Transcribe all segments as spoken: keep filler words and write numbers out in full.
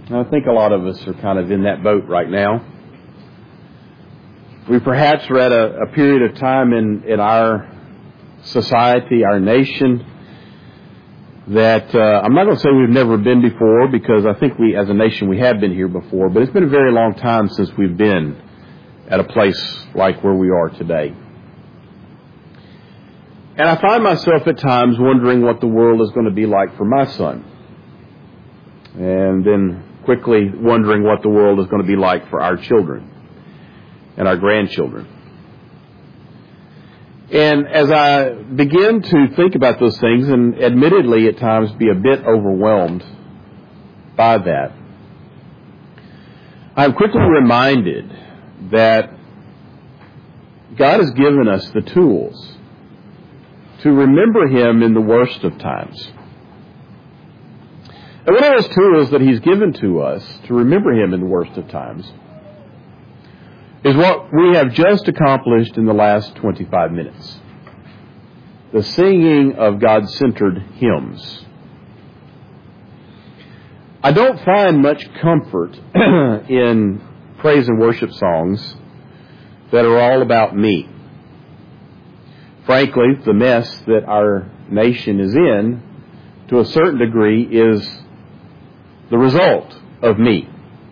I think a lot of us are kind of in that boat right now. We perhaps are at a, a period of time in, in our society, our nation, that uh, I'm not going to say we've never been before, because I think we, as a nation, we have been here before, but it's been a very long time since we've been at a place like where we are today. And I find myself at times wondering what the world is going to be like for my son. And then quickly wondering what the world is going to be like for our children and our grandchildren. And as I begin to think about those things, and admittedly at times be a bit overwhelmed by that, I'm quickly reminded that God has given us the tools to remember Him in the worst of times. And one of those tools that He's given to us to remember Him in the worst of times is what we have just accomplished in the last twenty-five minutes. The singing of God-centered hymns. I don't find much comfort in praise and worship songs that are all about me. Frankly, the mess that our nation is in, to a certain degree, is the result of me.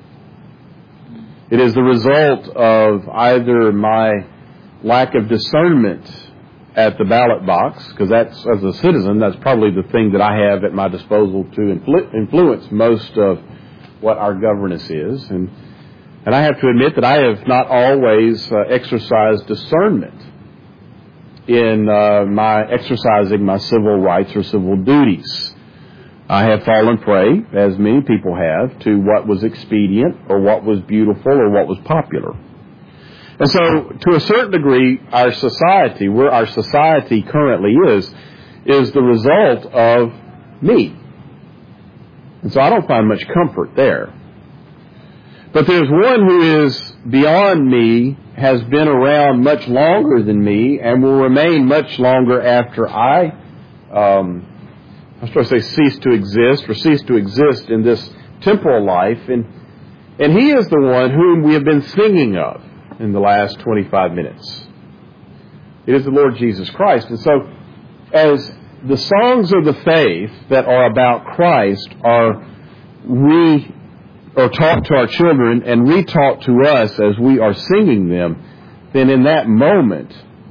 It is the result of either my lack of discernment at the ballot box, because that's, as a citizen, that's probably the thing that I have at my disposal to influ- influence most of what our governance is. And, and I have to admit that I have not always uh, exercised discernment in uh, my exercising my civil rights or civil duties. I have fallen prey, as many people have, to what was expedient or what was beautiful or what was popular. And so, to a certain degree, our society, where our society currently is, is the result of me. And so I don't find much comfort there. But there's one who is beyond me, has been around much longer than me, and will remain much longer after I um I was supposed to say cease to exist, or cease to exist in this temporal life. And, and He is the one whom we have been singing of in the last twenty-five minutes. It is the Lord Jesus Christ. And so, as the songs of the faith that are about Christ are re, or taught to our children and re-taught to us as we are singing them, then in that moment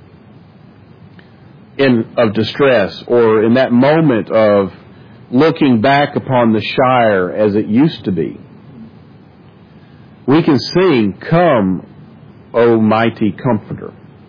in of distress, or in that moment of looking back upon the Shire as it used to be, we can sing, "Come, O mighty Comforter."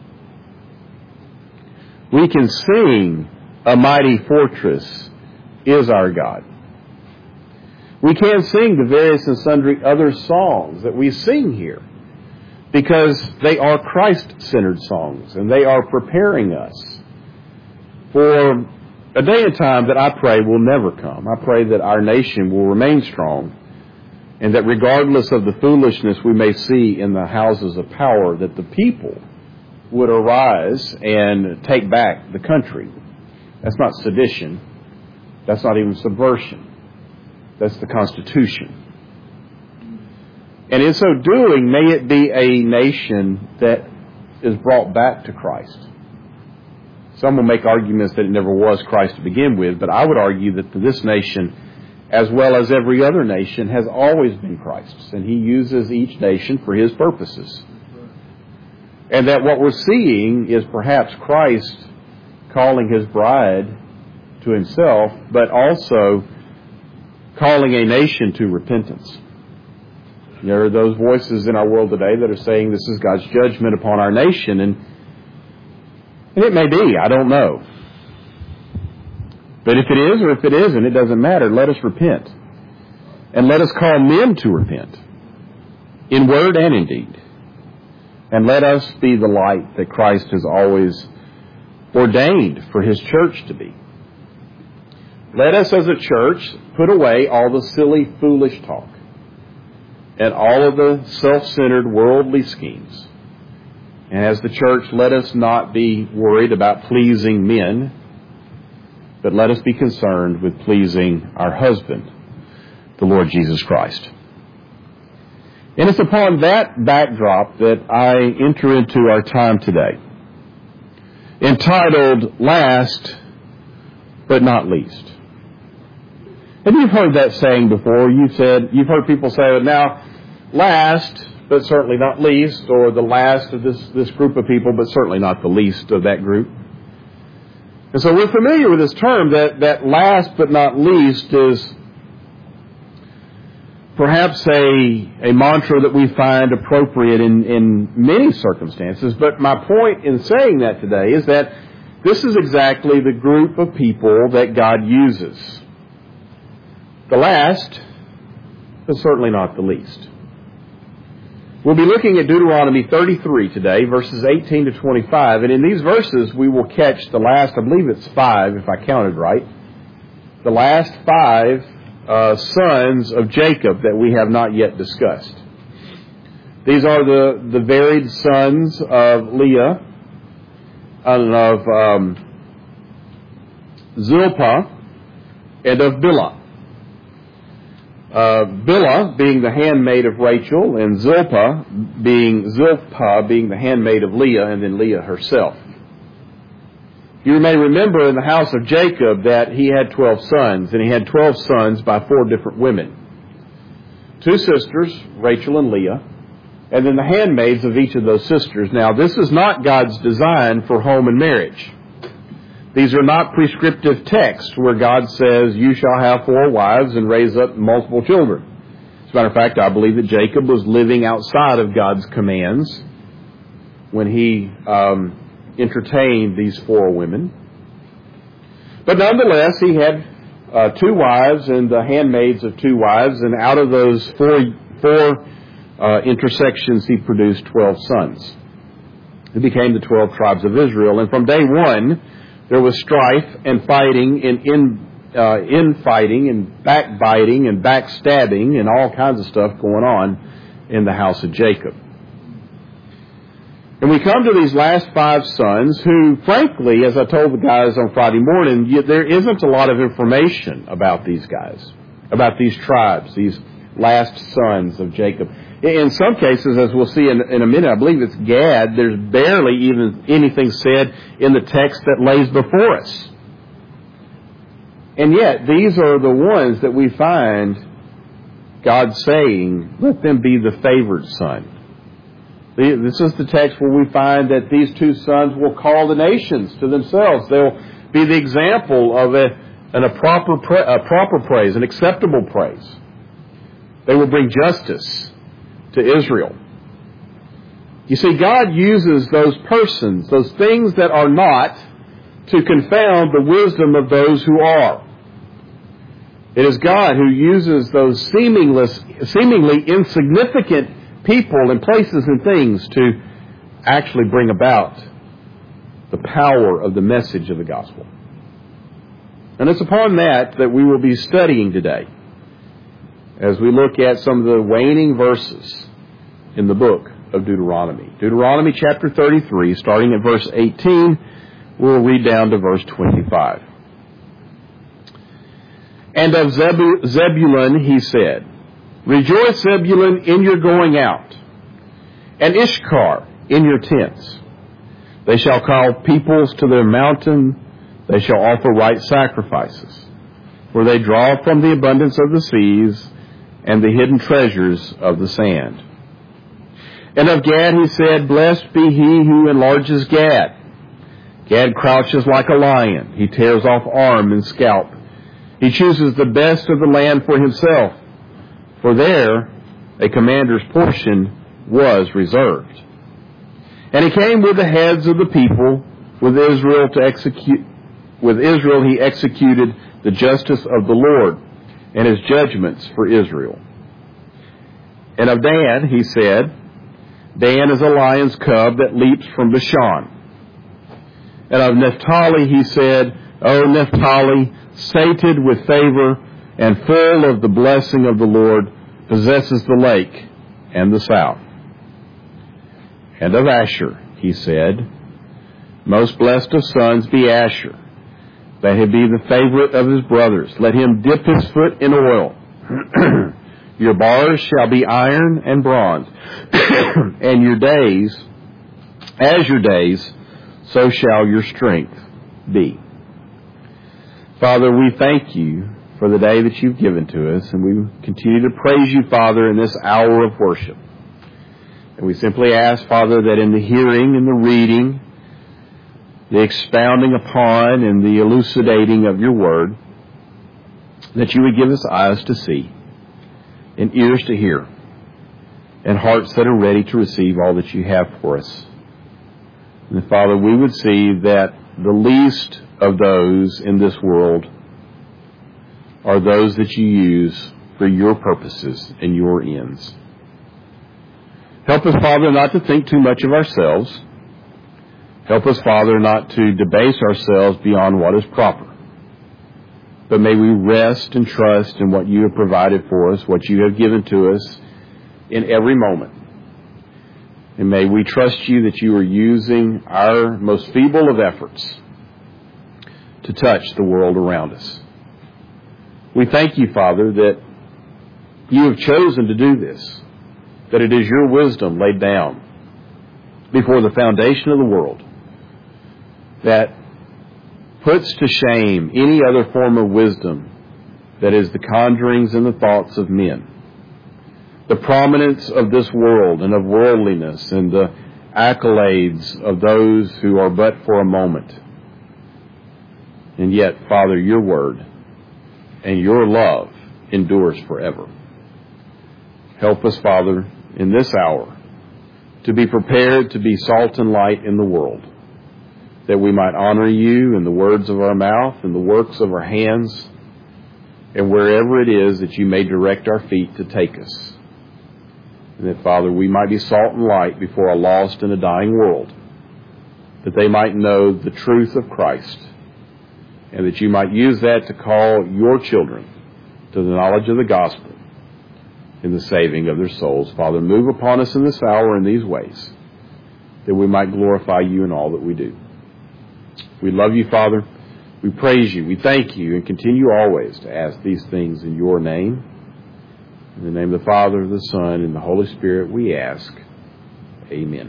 We can sing, "A mighty fortress is our God." We can sing the various and sundry other songs that we sing here, because they are Christ-centered songs, and they are preparing us for a day and time that I pray will never come. I pray that our nation will remain strong, and that regardless of the foolishness we may see in the houses of power, that the people would arise and take back the country. That's not sedition. That's not even subversion. That's the Constitution. And in so doing, may it be a nation that is brought back to Christ. Some will make arguments that it never was Christ to begin with, but I would argue that this nation, as well as every other nation, has always been Christ's, and He uses each nation for His purposes. And that what we're seeing is perhaps Christ calling His bride to Himself, but also calling a nation to repentance. There are those voices in our world today that are saying this is God's judgment upon our nation, and And it may be, I don't know. But if it is or if it isn't, it doesn't matter. Let us repent. And let us call men to repent, in word and in deed. And let us be the light that Christ has always ordained for His church to be. Let us as a church put away all the silly, foolish talk and all of the self-centered worldly schemes. And as the church, let us not be worried about pleasing men, but let us be concerned with pleasing our husband, the Lord Jesus Christ. And it's upon that backdrop that I enter into our time today, entitled Last but Not Least. And you've heard that saying before. You've said, you've heard people say, now, last but certainly not least, or the last of this, this group of people, but certainly not the least of that group. And so we're familiar with this term, that, that last but not least is perhaps a, a mantra that we find appropriate in, in many circumstances. But my point in saying that today is that this is exactly the group of people that God uses. The last, but certainly not the least. We'll be looking at Deuteronomy thirty-three today, verses eighteen to twenty-five. And in these verses, we will catch the last, I believe it's five, if I counted right, the last five uh, sons of Jacob that we have not yet discussed. These are the, the varied sons of Leah and of um, Zilpah and of Bilhah. Uh, Bilhah being the handmaid of Rachel, and Zilpah being Zilpah being the handmaid of Leah, and then Leah herself. You may remember in the house of Jacob that he had twelve sons, and he had twelve sons by four different women. Two sisters, Rachel and Leah, and then the handmaids of each of those sisters. Now, this is not God's design for home and marriage. These are not prescriptive texts where God says, you shall have four wives and raise up multiple children. As a matter of fact, I believe that Jacob was living outside of God's commands when he um, entertained these four women. But nonetheless, he had uh, two wives and the handmaids of two wives, and out of those four, four uh, intersections, he produced twelve sons. He became the twelve tribes of Israel. And from day one, there was strife and fighting and in, uh, infighting and backbiting and backstabbing and all kinds of stuff going on in the house of Jacob. And we come to these last five sons who, frankly, as I told the guys on Friday morning, you, there isn't a lot of information about these guys, about these tribes, these last sons of Jacob. In some cases, as we'll see in, in a minute, I believe it's Gad, there's barely even anything said in the text that lays before us. And yet, these are the ones that we find God saying, let them be the favored son. This is the text where we find that these two sons will call the nations to themselves. They'll be the example of a, an, a, proper pra- a proper praise, an acceptable praise. They will bring justice to Israel. You see, God uses those persons, those things that are not, to confound the wisdom of those who are. It is God who uses those seamless, seemingly insignificant people and places and things to actually bring about the power of the message of the gospel. And it's upon that that we will be studying today as we look at some of the waning verses in the book of Deuteronomy. Deuteronomy chapter thirty-three, starting at verse eighteen, we'll read down to verse twenty-five. And of Zebu- Zebulun he said, Rejoice, Zebulun, in your going out, and Ishkar in your tents. They shall call peoples to their mountain, they shall offer right sacrifices, for they draw from the abundance of the seas and the hidden treasures of the sand. And of Gad he said, Blessed be he who enlarges Gad. Gad crouches like a lion. He tears off arm and scalp. He chooses the best of the land for himself, for there a commander's portion was reserved. And he came with the heads of the people, with Israel to execute. With Israel he executed the justice of the Lord and his judgments for Israel. And of Dan he said, Dan is a lion's cub that leaps from Bashan. And of Naphtali he said, O Naphtali, sated with favor and full of the blessing of the Lord, possesses the lake and the south. And of Asher he said, Most blessed of sons be Asher, that he be the favorite of his brothers. Let him dip his foot in oil. Your bars shall be iron and bronze, and your days, as your days, so shall your strength be. Father, we thank you for the day that you've given to us, and we continue to praise you, Father, in this hour of worship. And we simply ask, Father, that in the hearing and the reading, the expounding upon and the elucidating of your word, that you would give us eyes to see, and ears to hear, and hearts that are ready to receive all that you have for us. And Father, we would see that the least of those in this world are those that you use for your purposes and your ends. Help us, Father, not to think too much of ourselves. Help us, Father, not to debase ourselves beyond what is proper. But may we rest and trust in what you have provided for us, what you have given to us in every moment. And may we trust you that you are using our most feeble of efforts to touch the world around us. We thank you, Father, that you have chosen to do this, that it is your wisdom laid down before the foundation of the world that puts to shame any other form of wisdom that is the conjurings and the thoughts of men. The prominence of this world and of worldliness and the accolades of those who are but for a moment. And yet, Father, your word and your love endures forever. Help us, Father, in this hour to be prepared to be salt and light in the world, that we might honor you in the words of our mouth and the works of our hands, and wherever it is that you may direct our feet to take us. And that, Father, we might be salt and light before a lost and a dying world, that they might know the truth of Christ, and that you might use that to call your children to the knowledge of the gospel in the saving of their souls. Father, move upon us in this hour in these ways, that we might glorify you in all that we do. We love you, Father. We praise you. We thank you, and continue always to ask these things in your name. In the name of the Father, the Son, and the Holy Spirit, we ask. Amen.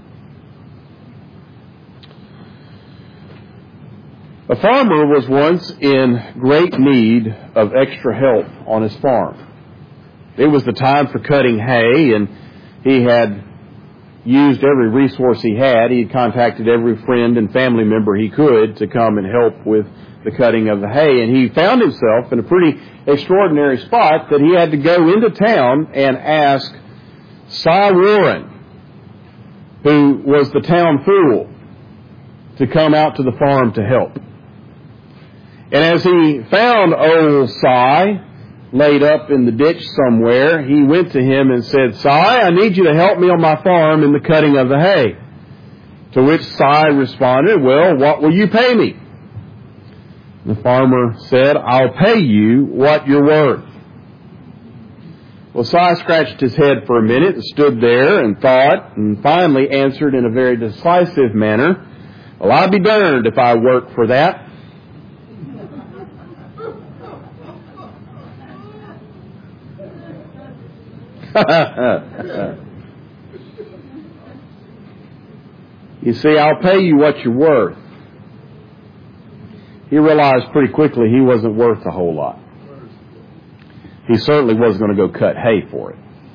A farmer was once in great need of extra help on his farm. It was the time for cutting hay, and he had used every resource he had. He had contacted every friend and family member he could to come and help with the cutting of the hay. And he found himself in a pretty extraordinary spot that he had to go into town and ask Cy Warren, who was the town fool, to come out to the farm to help. And as he found old Cy laid up in the ditch somewhere, he went to him and said, Cy, I need you to help me on my farm in the cutting of the hay. To which Cy responded, well, what will you pay me? The farmer said, I'll pay you what you're worth. Well, Cy scratched his head for a minute and stood there and thought, and finally answered in a very decisive manner, well, I'll be darned if I work for that. You see, I'll pay you what you're worth. He realized pretty quickly he wasn't worth a whole lot. He certainly wasn't going to go cut hay for it.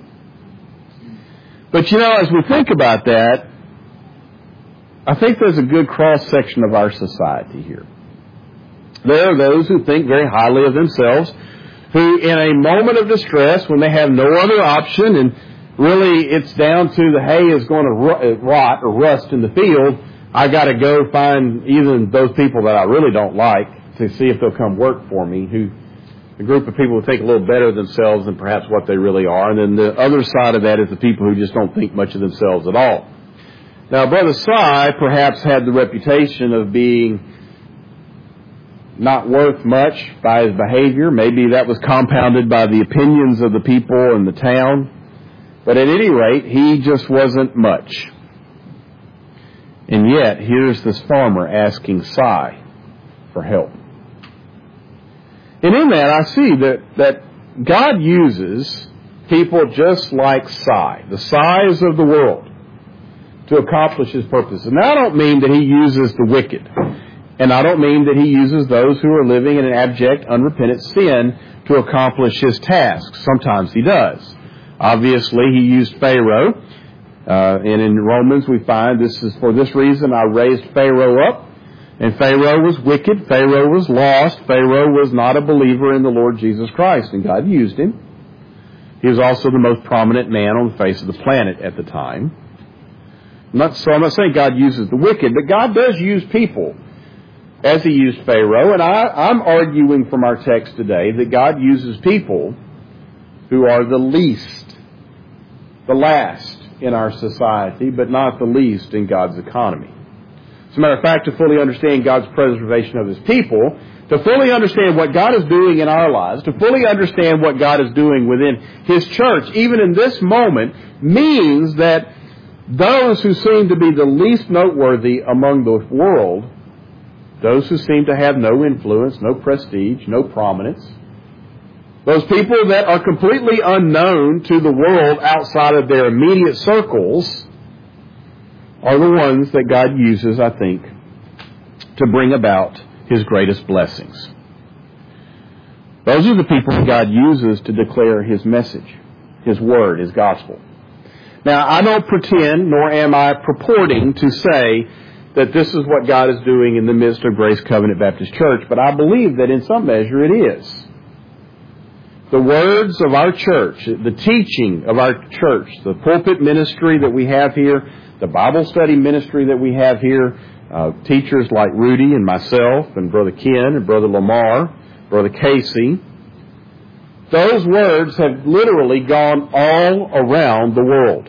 But you know, as we think about that, I think there's a good cross-section of our society here. There are those who think very highly of themselves, who in a moment of distress, when they have no other option, and really it's down to the hay is going to rot or rust in the field, I got to go find even those people that I really don't like to see if they'll come work for me, who a group of people who think a little better of themselves than perhaps what they really are. And then the other side of that is the people who just don't think much of themselves at all. Now, Brother Cy perhaps had the reputation of being not worth much by his behavior. Maybe that was compounded by the opinions of the people in the town. But at any rate, he just wasn't much. And yet, here's this farmer asking Cy for help. And in that, I see that, that God uses people just like Sai, the size of the world, to accomplish his purpose. And I don't mean that he uses the wicked. And I don't mean that he uses those who are living in an abject, unrepentant sin to accomplish his tasks. Sometimes he does. Obviously, he used Pharaoh. Uh, and in Romans we find this is for this reason I raised Pharaoh up. And Pharaoh was wicked. Pharaoh was lost. Pharaoh was not a believer in the Lord Jesus Christ. And God used him. He was also the most prominent man on the face of the planet at the time. I'm not, so I'm not saying God uses the wicked, but God does use people as he used Pharaoh. And I, I'm arguing from our text today that God uses people who are the least, the last in our society, but not the least in God's economy. As a matter of fact, to fully understand God's preservation of his people, to fully understand what God is doing in our lives, to fully understand what God is doing within his church, even in this moment, means that those who seem to be the least noteworthy among the world, those who seem to have no influence, no prestige, no prominence, those people that are completely unknown to the world outside of their immediate circles, are the ones that God uses, I think, to bring about his greatest blessings. Those are the people that God uses to declare his message, his word, his gospel. Now, I don't pretend, nor am I purporting to say that this is what God is doing in the midst of Grace Covenant Baptist Church, but I believe that in some measure it is. The words of our church, the teaching of our church, the pulpit ministry that we have here, the Bible study ministry that we have here, uh, teachers like Rudy and myself and Brother Ken and Brother Lamar, Brother Casey, those words have literally gone all around the world.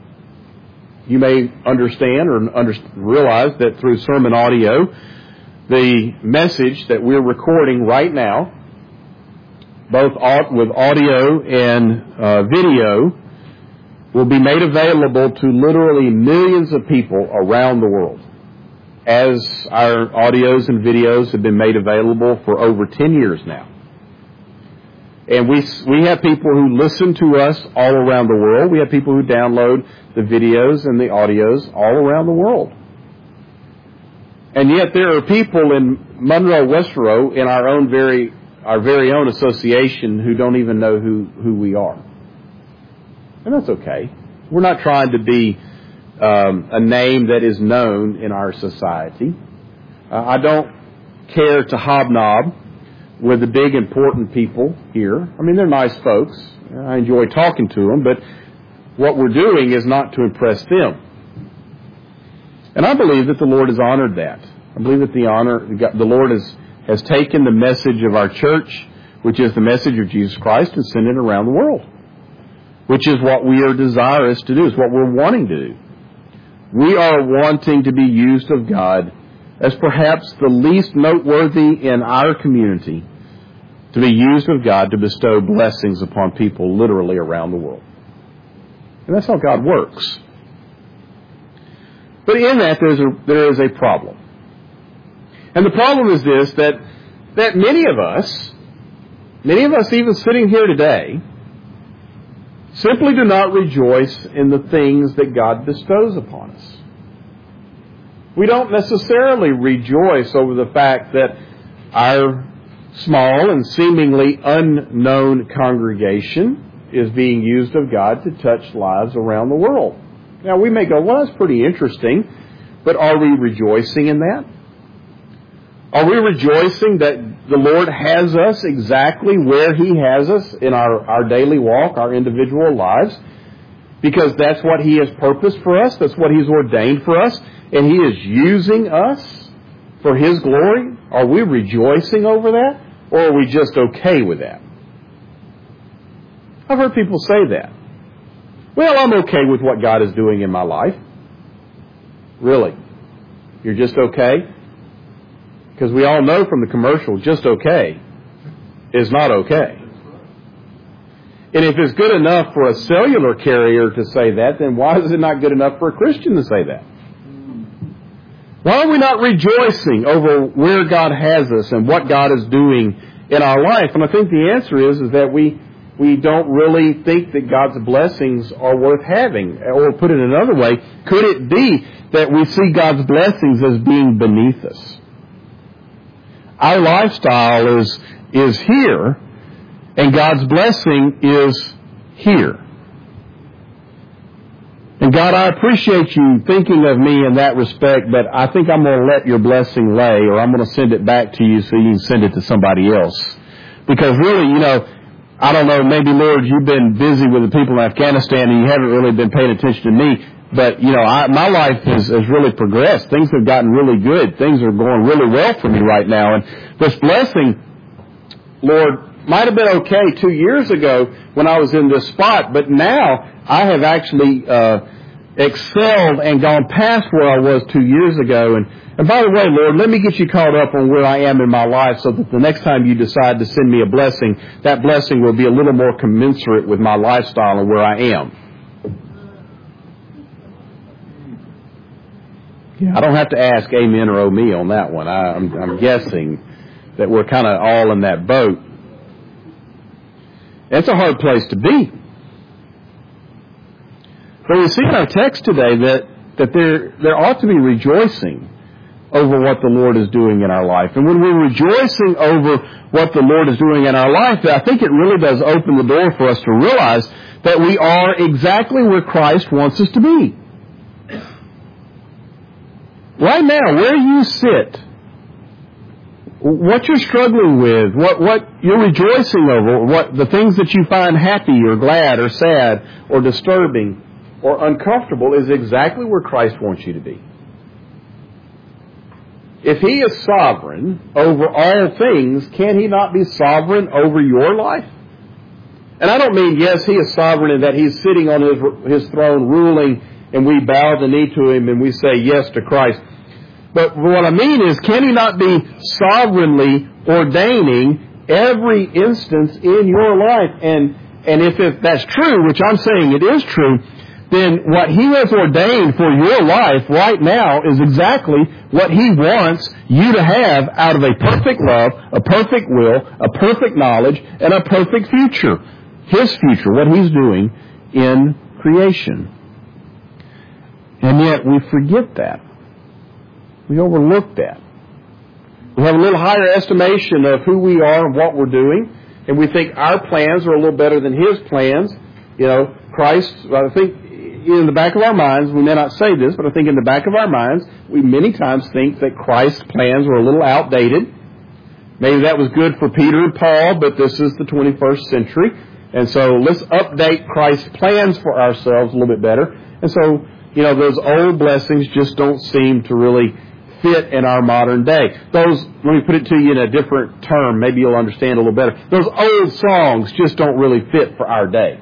You may understand or under, realize that through sermon audio, the message that we're recording right now, both with audio and uh, video, will be made available to literally millions of people around the world, as our audios and videos have been made available for over ten years now. And we we have people who listen to us all around the world. We have people who download the videos and the audios all around the world. And yet there are people in Monroe, Westeros, in our own very our very own association who don't even know who, who we are. And that's okay. We're not trying to be um, a name that is known in our society. Uh, I don't care to hobnob with the big important people here. I mean, they're nice folks. I enjoy talking to them, but what we're doing is not to impress them. And I believe that the Lord has honored that. I believe that the honor, the Lord has, has taken the message of our church, which is the message of Jesus Christ, and sent it around the world, which is what we are desirous to do. It's what we're wanting to do. We are wanting to be used of God as perhaps the least noteworthy in our community, to be used of God to bestow blessings upon people literally around the world. And that's how God works. But in that, there's a, there is a problem. And the problem is this, that, that many of us, many of us even sitting here today, simply do not rejoice in the things that God bestows upon us. We don't necessarily rejoice over the fact that our small and seemingly unknown congregation is being used of God to touch lives around the world. Now, we may go, well, that's pretty interesting, but are we rejoicing in that? Are we rejoicing that the Lord has us exactly where He has us in our, our daily walk, our individual lives? Because that's what He has purposed for us. That's what He's ordained for us. And He is using us for His glory. Are we rejoicing over that? Or are we just okay with that? I've heard people say that. Well, I'm okay with what God is doing in my life. Really? You're just okay? Because we all know from the commercial, just okay is not okay. And if it's good enough for a cellular carrier to say that, then why is it not good enough for a Christian to say that? Why are we not rejoicing over where God has us and what God is doing in our life? And I think the answer is, is that we, we don't really think that God's blessings are worth having. Or put it another way, could it be that we see God's blessings as being beneath us? Our lifestyle is, is here, and God's blessing is here. And God, I appreciate you thinking of me in that respect, but I think I'm going to let your blessing lay, or I'm going to send it back to you so you can send it to somebody else. Because really, you know, I don't know, maybe, Lord, you've been busy with the people in Afghanistan and you haven't really been paying attention to me. But, you know, I, my life has, has really progressed. Things have gotten really good. Things are going really well for me right now. And this blessing, Lord, might have been okay two years ago when I was in this spot, but now I have actually uh, excelled and gone past where I was two years ago. And, and by the way, Lord, let me get you caught up on where I am in my life so that the next time you decide to send me a blessing, that blessing will be a little more commensurate with my lifestyle and where I am. Yeah. I don't have to ask amen or oh me on that one. I, I'm, I'm guessing that we're kind of all in that boat. It's a hard place to be. But we see in our text today that, that there, there ought to be rejoicing over what the Lord is doing in our life. And when we're rejoicing over what the Lord is doing in our life, I think it really does open the door for us to realize that we are exactly where Christ wants us to be. Right now, where you sit, what you're struggling with, what, what you're rejoicing over, what the things that you find happy or glad or sad or disturbing or uncomfortable is exactly where Christ wants you to be. If He is sovereign over all things, can He not be sovereign over your life? And I don't mean, yes, He is sovereign in that He's sitting on His, His throne ruling and we bow the knee to Him and we say yes to Christ. But what I mean is, can He not be sovereignly ordaining every instance in your life? And and if, if that's true, which I'm saying it is true, then what He has ordained for your life right now is exactly what He wants you to have out of a perfect love, a perfect will, a perfect knowledge, and a perfect future. His future, what He's doing in creation. And yet we forget that. We overlook that. We have a little higher estimation of who we are and what we're doing, and we think our plans are a little better than His plans. You know, Christ, I think in the back of our minds, we may not say this, but I think in the back of our minds, we many times think that Christ's plans were a little outdated. Maybe that was good for Peter and Paul, but this is the twenty-first century. And so let's update Christ's plans for ourselves a little bit better. And so, you know, those old blessings just don't seem to really fit in our modern day. Those, let me put it to you in a different term, maybe you'll understand a little better. Those old songs just don't really fit for our day.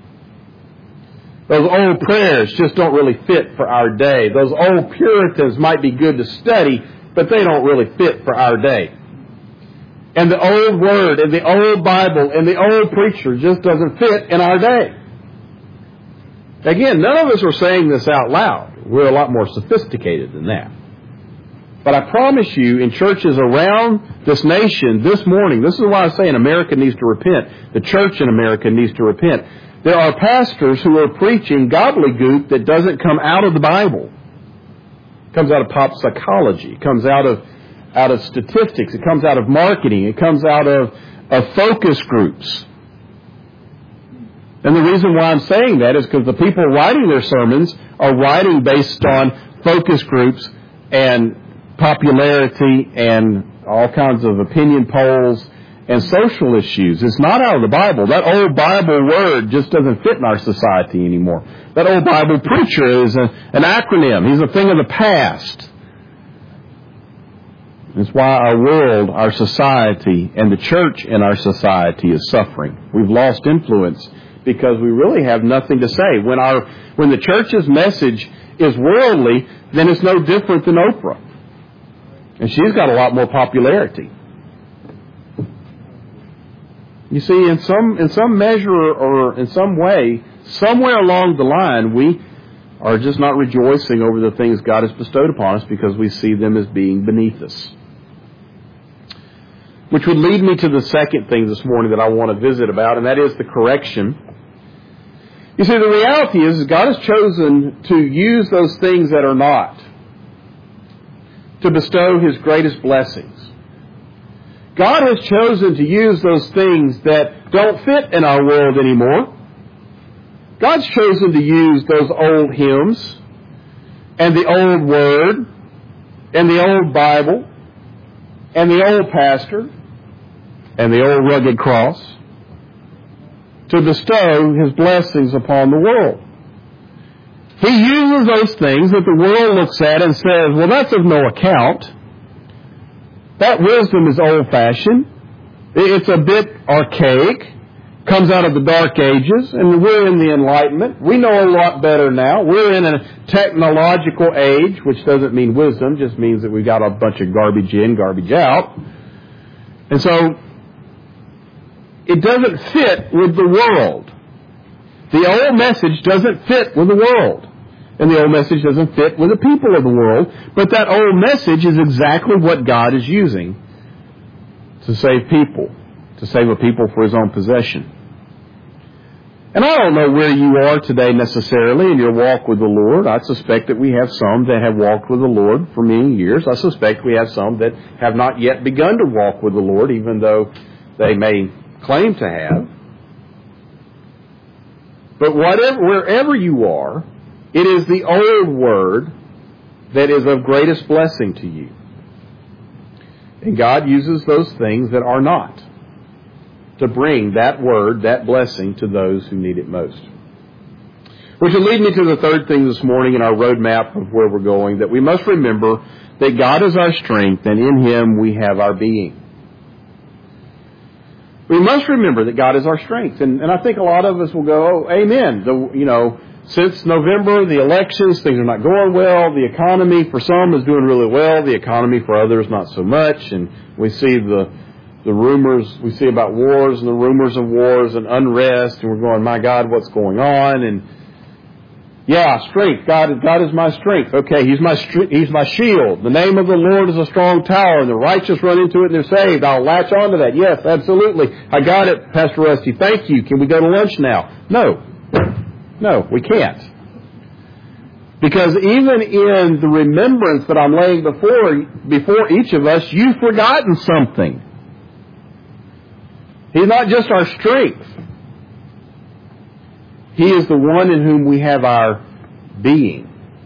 Those old prayers just don't really fit for our day. Those old Puritans might be good to study, but they don't really fit for our day. And the old Word and the old Bible and the old preacher just doesn't fit in our day. Again, none of us are saying this out loud. We're a lot more sophisticated than that. But I promise you, in churches around this nation this morning, this is why I say America needs to repent. The church in America needs to repent. There are pastors who are preaching gobbledygook that doesn't come out of the Bible. It comes out of pop psychology. It comes out of out of statistics. It comes out of marketing. It comes out of, of focus groups. And the reason why I'm saying that is because the people writing their sermons are writing based on focus groups and popularity and all kinds of opinion polls and social issues. It's not out of the Bible. That old Bible word just doesn't fit in our society anymore. That old Bible preacher is a, an acronym. He's a thing of the past. It's why our world, our society, and the church in our society is suffering. We've lost influence because we really have nothing to say. When our when the church's message is worldly, then it's no different than Oprah. And she's got a lot more popularity. You see, in some in some measure or in some way, somewhere along the line, we are just not rejoicing over the things God has bestowed upon us because we see them as being beneath us. Which would lead me to the second thing this morning that I want to visit about, and that is the correction. You see, the reality is God has chosen to use those things that are not to bestow His greatest blessings. God has chosen to use those things that don't fit in our world anymore. God's chosen to use those old hymns and the old Word and the old Bible and the old pastor and the old rugged cross to bestow His blessings upon the world. He uses those things that the world looks at and says, well, that's of no account. That wisdom is old-fashioned. It's a bit archaic. Comes out of the Dark Ages, and we're in the Enlightenment. We know a lot better now. We're in a technological age, which doesn't mean wisdom, just means that we've got a bunch of garbage in, garbage out. And so, it doesn't fit with the world. The old message doesn't fit with the world. And the old message doesn't fit with the people of the world. But that old message is exactly what God is using to save people, to save a people for His own possession. And I don't know where you are today necessarily in your walk with the Lord. I suspect that we have some that have walked with the Lord for many years. I suspect we have some that have not yet begun to walk with the Lord, even though they may claim to have. But whatever, wherever you are, it is the old Word that is of greatest blessing to you. And God uses those things that are not to bring that Word, that blessing to those who need it most. Which will lead me to the third thing this morning in our roadmap of where we're going, that we must remember that God is our strength and in Him we have our being. We must remember that God is our strength. And, and I think a lot of us will go, oh, amen. The, you know, since November, the elections, things are not going well. The economy for some is doing really well. The economy for others not so much. And we see the the rumors, we see about wars and the rumors of wars and unrest. And we're going, my God, what's going on? And yeah, strength. God, God is my strength. Okay, He's my He's my shield. The name of the Lord is a strong tower, and the righteous run into it and they're saved. I'll latch on to that. Yes, absolutely. I got it, Pastor Rusty. Thank you. Can we go to lunch now? No. No, we can't. Because even in the remembrance that I'm laying before, before each of us, you've forgotten something. He's not just our strength. He is the one in whom we have our being.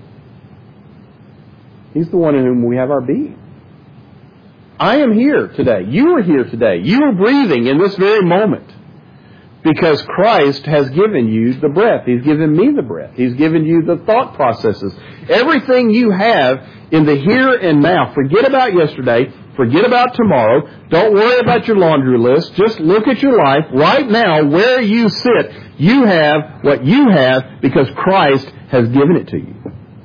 He's the one in whom we have our being. I am here today. You are here today. You are breathing in this very moment because Christ has given you the breath. He's given me the breath. He's given you the thought processes. Everything you have in the here and now. Forget about yesterday. Forget about tomorrow. Don't worry about your laundry list. Just look at your life right now where you sit. You have what you have because Christ has given it to you.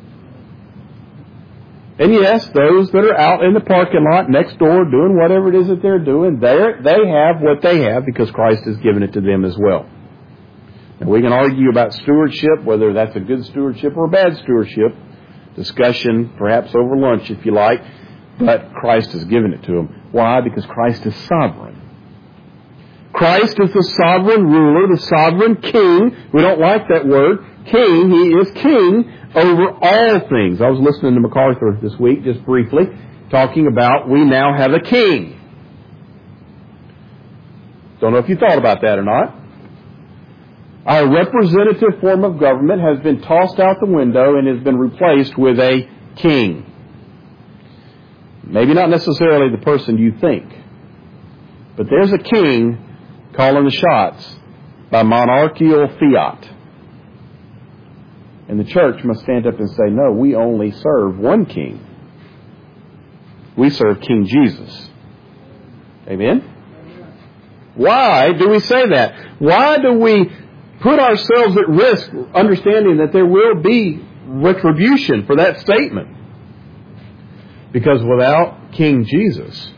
And yes, those that are out in the parking lot next door doing whatever it is that they're doing, they they have what they have because Christ has given it to them as well. And we can argue about stewardship, whether that's a good stewardship or a bad stewardship. Discussion, perhaps over lunch if you like. But Christ has given it to them. Why? Because Christ is sovereign. Christ is the sovereign ruler, the sovereign king. We don't like that word. King. He is king over all things. I was listening to MacArthur this week, just briefly, talking about we now have a king. Don't know if you thought about that or not. Our representative form of government has been tossed out the window and has been replaced with a king. Maybe not necessarily the person you think. But there's a king calling the shots by monarchical fiat. And the church must stand up and say, no, we only serve one king. We serve King Jesus. Amen? Why do we say that? Why do we put ourselves at risk, understanding that there will be retribution for that statement? Because without King Jesus,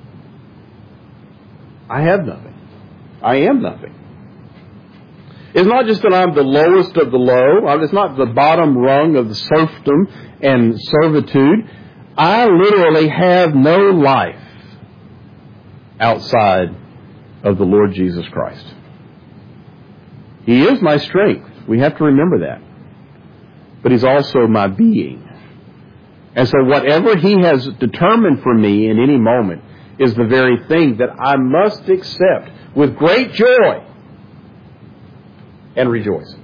I have nothing. I am nothing. It's not just that I'm the lowest of the low. It's not the bottom rung of the serfdom and servitude. I literally have no life outside of the Lord Jesus Christ. He is my strength. We have to remember that. But He's also my being. And so whatever He has determined for me in any moment is the very thing that I must accept with great joy and rejoice.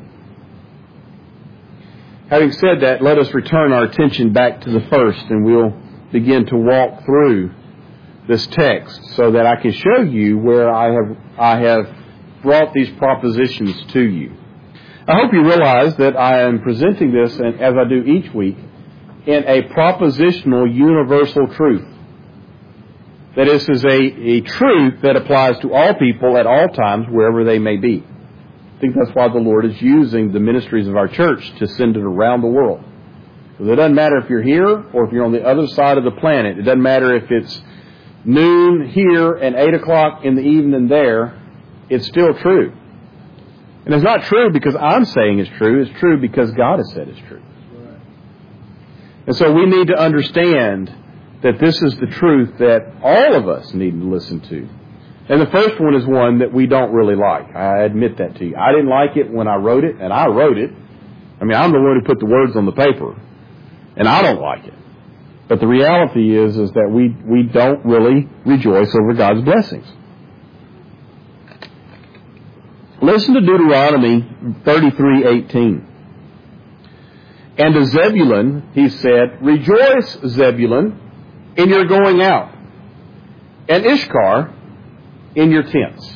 Having said that, let us return our attention back to the first, and we'll begin to walk through this text so that I can show you where I have I have brought these propositions to you. I hope you realize that I am presenting this, and as I do each week, in a propositional universal truth. That this is a, a truth that applies to all people at all times, wherever they may be. I think that's why the Lord is using the ministries of our church to send it around the world. Because it doesn't matter if you're here or if you're on the other side of the planet. It doesn't matter if it's noon here and eight o'clock in the evening there. It's still true. And it's not true because I'm saying it's true. It's true because God has said it's true. And so we need to understand that this is the truth that all of us need to listen to. And the first one is one that we don't really like. I admit that to you. I didn't like it when I wrote it, and I wrote it. I mean, I'm the one who put the words on the paper, and I don't like it. But the reality is, is that we, we don't really rejoice over God's blessings. Listen to Deuteronomy thirty-three eighteen. And to Zebulun, he said, "Rejoice, Zebulun, in your going out, and Issachar in your tents."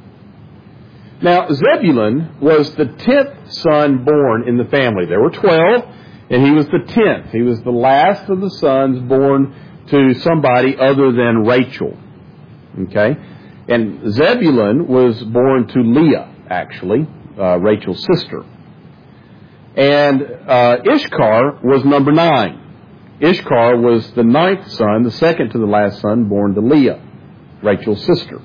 Now, Zebulun was the tenth son born in the family. There were twelve, and he was the tenth. He was the last of the sons born to somebody other than Rachel. Okay? And Zebulun was born to Leah, actually, uh, Rachel's sister. And uh, Issachar was number nine. Issachar was the ninth son, the second to the last son, born to Leah, Rachel's sister.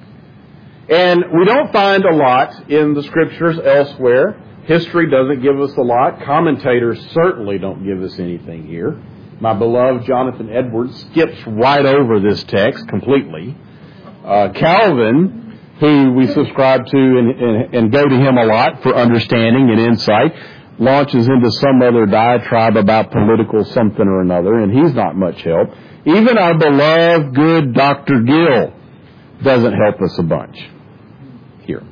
And we don't find a lot in the Scriptures elsewhere. History doesn't give us a lot. Commentators certainly don't give us anything here. My beloved Jonathan Edwards skips right over this text completely. Uh, Calvin, who we subscribe to and, and, and go to him a lot for understanding and insight, launches into some other diatribe about political something or another, and he's not much help. Even our beloved, good Doctor Gill doesn't help us a bunch here.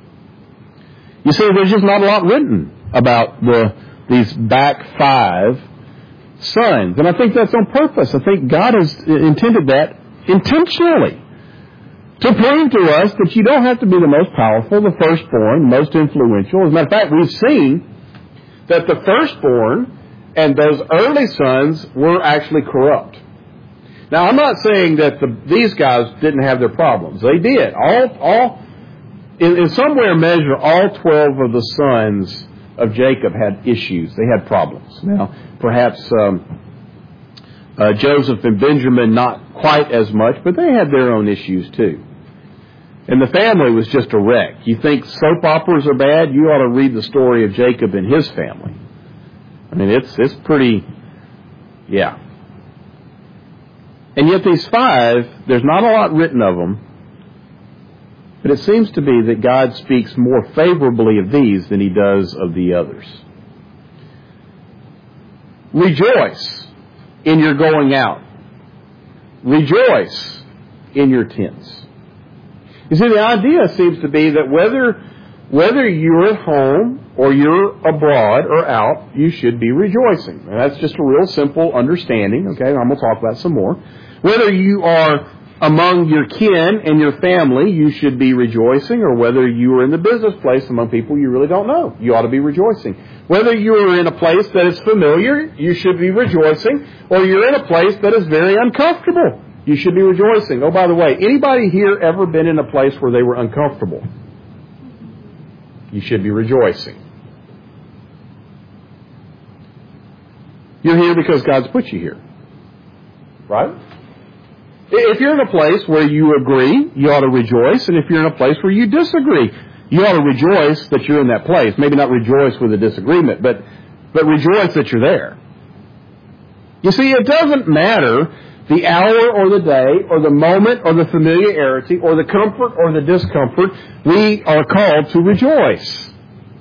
You see, there's just not a lot written about the these back five sons, and I think that's on purpose. I think God has intended that intentionally to prove to us that you don't have to be the most powerful, the firstborn, most influential. As a matter of fact, we've seen that the firstborn and those early sons were actually corrupt. Now, I'm not saying that the, these guys didn't have their problems. They did. All, all, in, in some way or measure, all twelve of the sons of Jacob had issues. They had problems. Now, perhaps um, uh, Joseph and Benjamin not quite as much, but they had their own issues too. And the family was just a wreck. You think soap operas are bad? You ought to read the story of Jacob and his family. I mean, it's it's pretty, yeah. And yet these five, there's not a lot written of them, but it seems to be that God speaks more favorably of these than He does of the others. Rejoice in your going out. Rejoice in your tents. You see, the idea seems to be that whether whether you're at home or you're abroad or out, you should be rejoicing. And that's just a real simple understanding. Okay, I'm going to talk about some more. Whether you are among your kin and your family, you should be rejoicing, or whether you are in the business place among people you really don't know, you ought to be rejoicing. Whether you are in a place that is familiar, you should be rejoicing, or you're in a place that is very uncomfortable, you should be rejoicing. Oh, by the way, anybody here ever been in a place where they were uncomfortable? You should be rejoicing. You're here because God's put you here. Right? If you're in a place where you agree, you ought to rejoice. And if you're in a place where you disagree, you ought to rejoice that you're in that place. Maybe not rejoice with a disagreement, but, but rejoice that you're there. You see, it doesn't matter the hour or the day or the moment or the familiarity or the comfort or the discomfort, we are called to rejoice.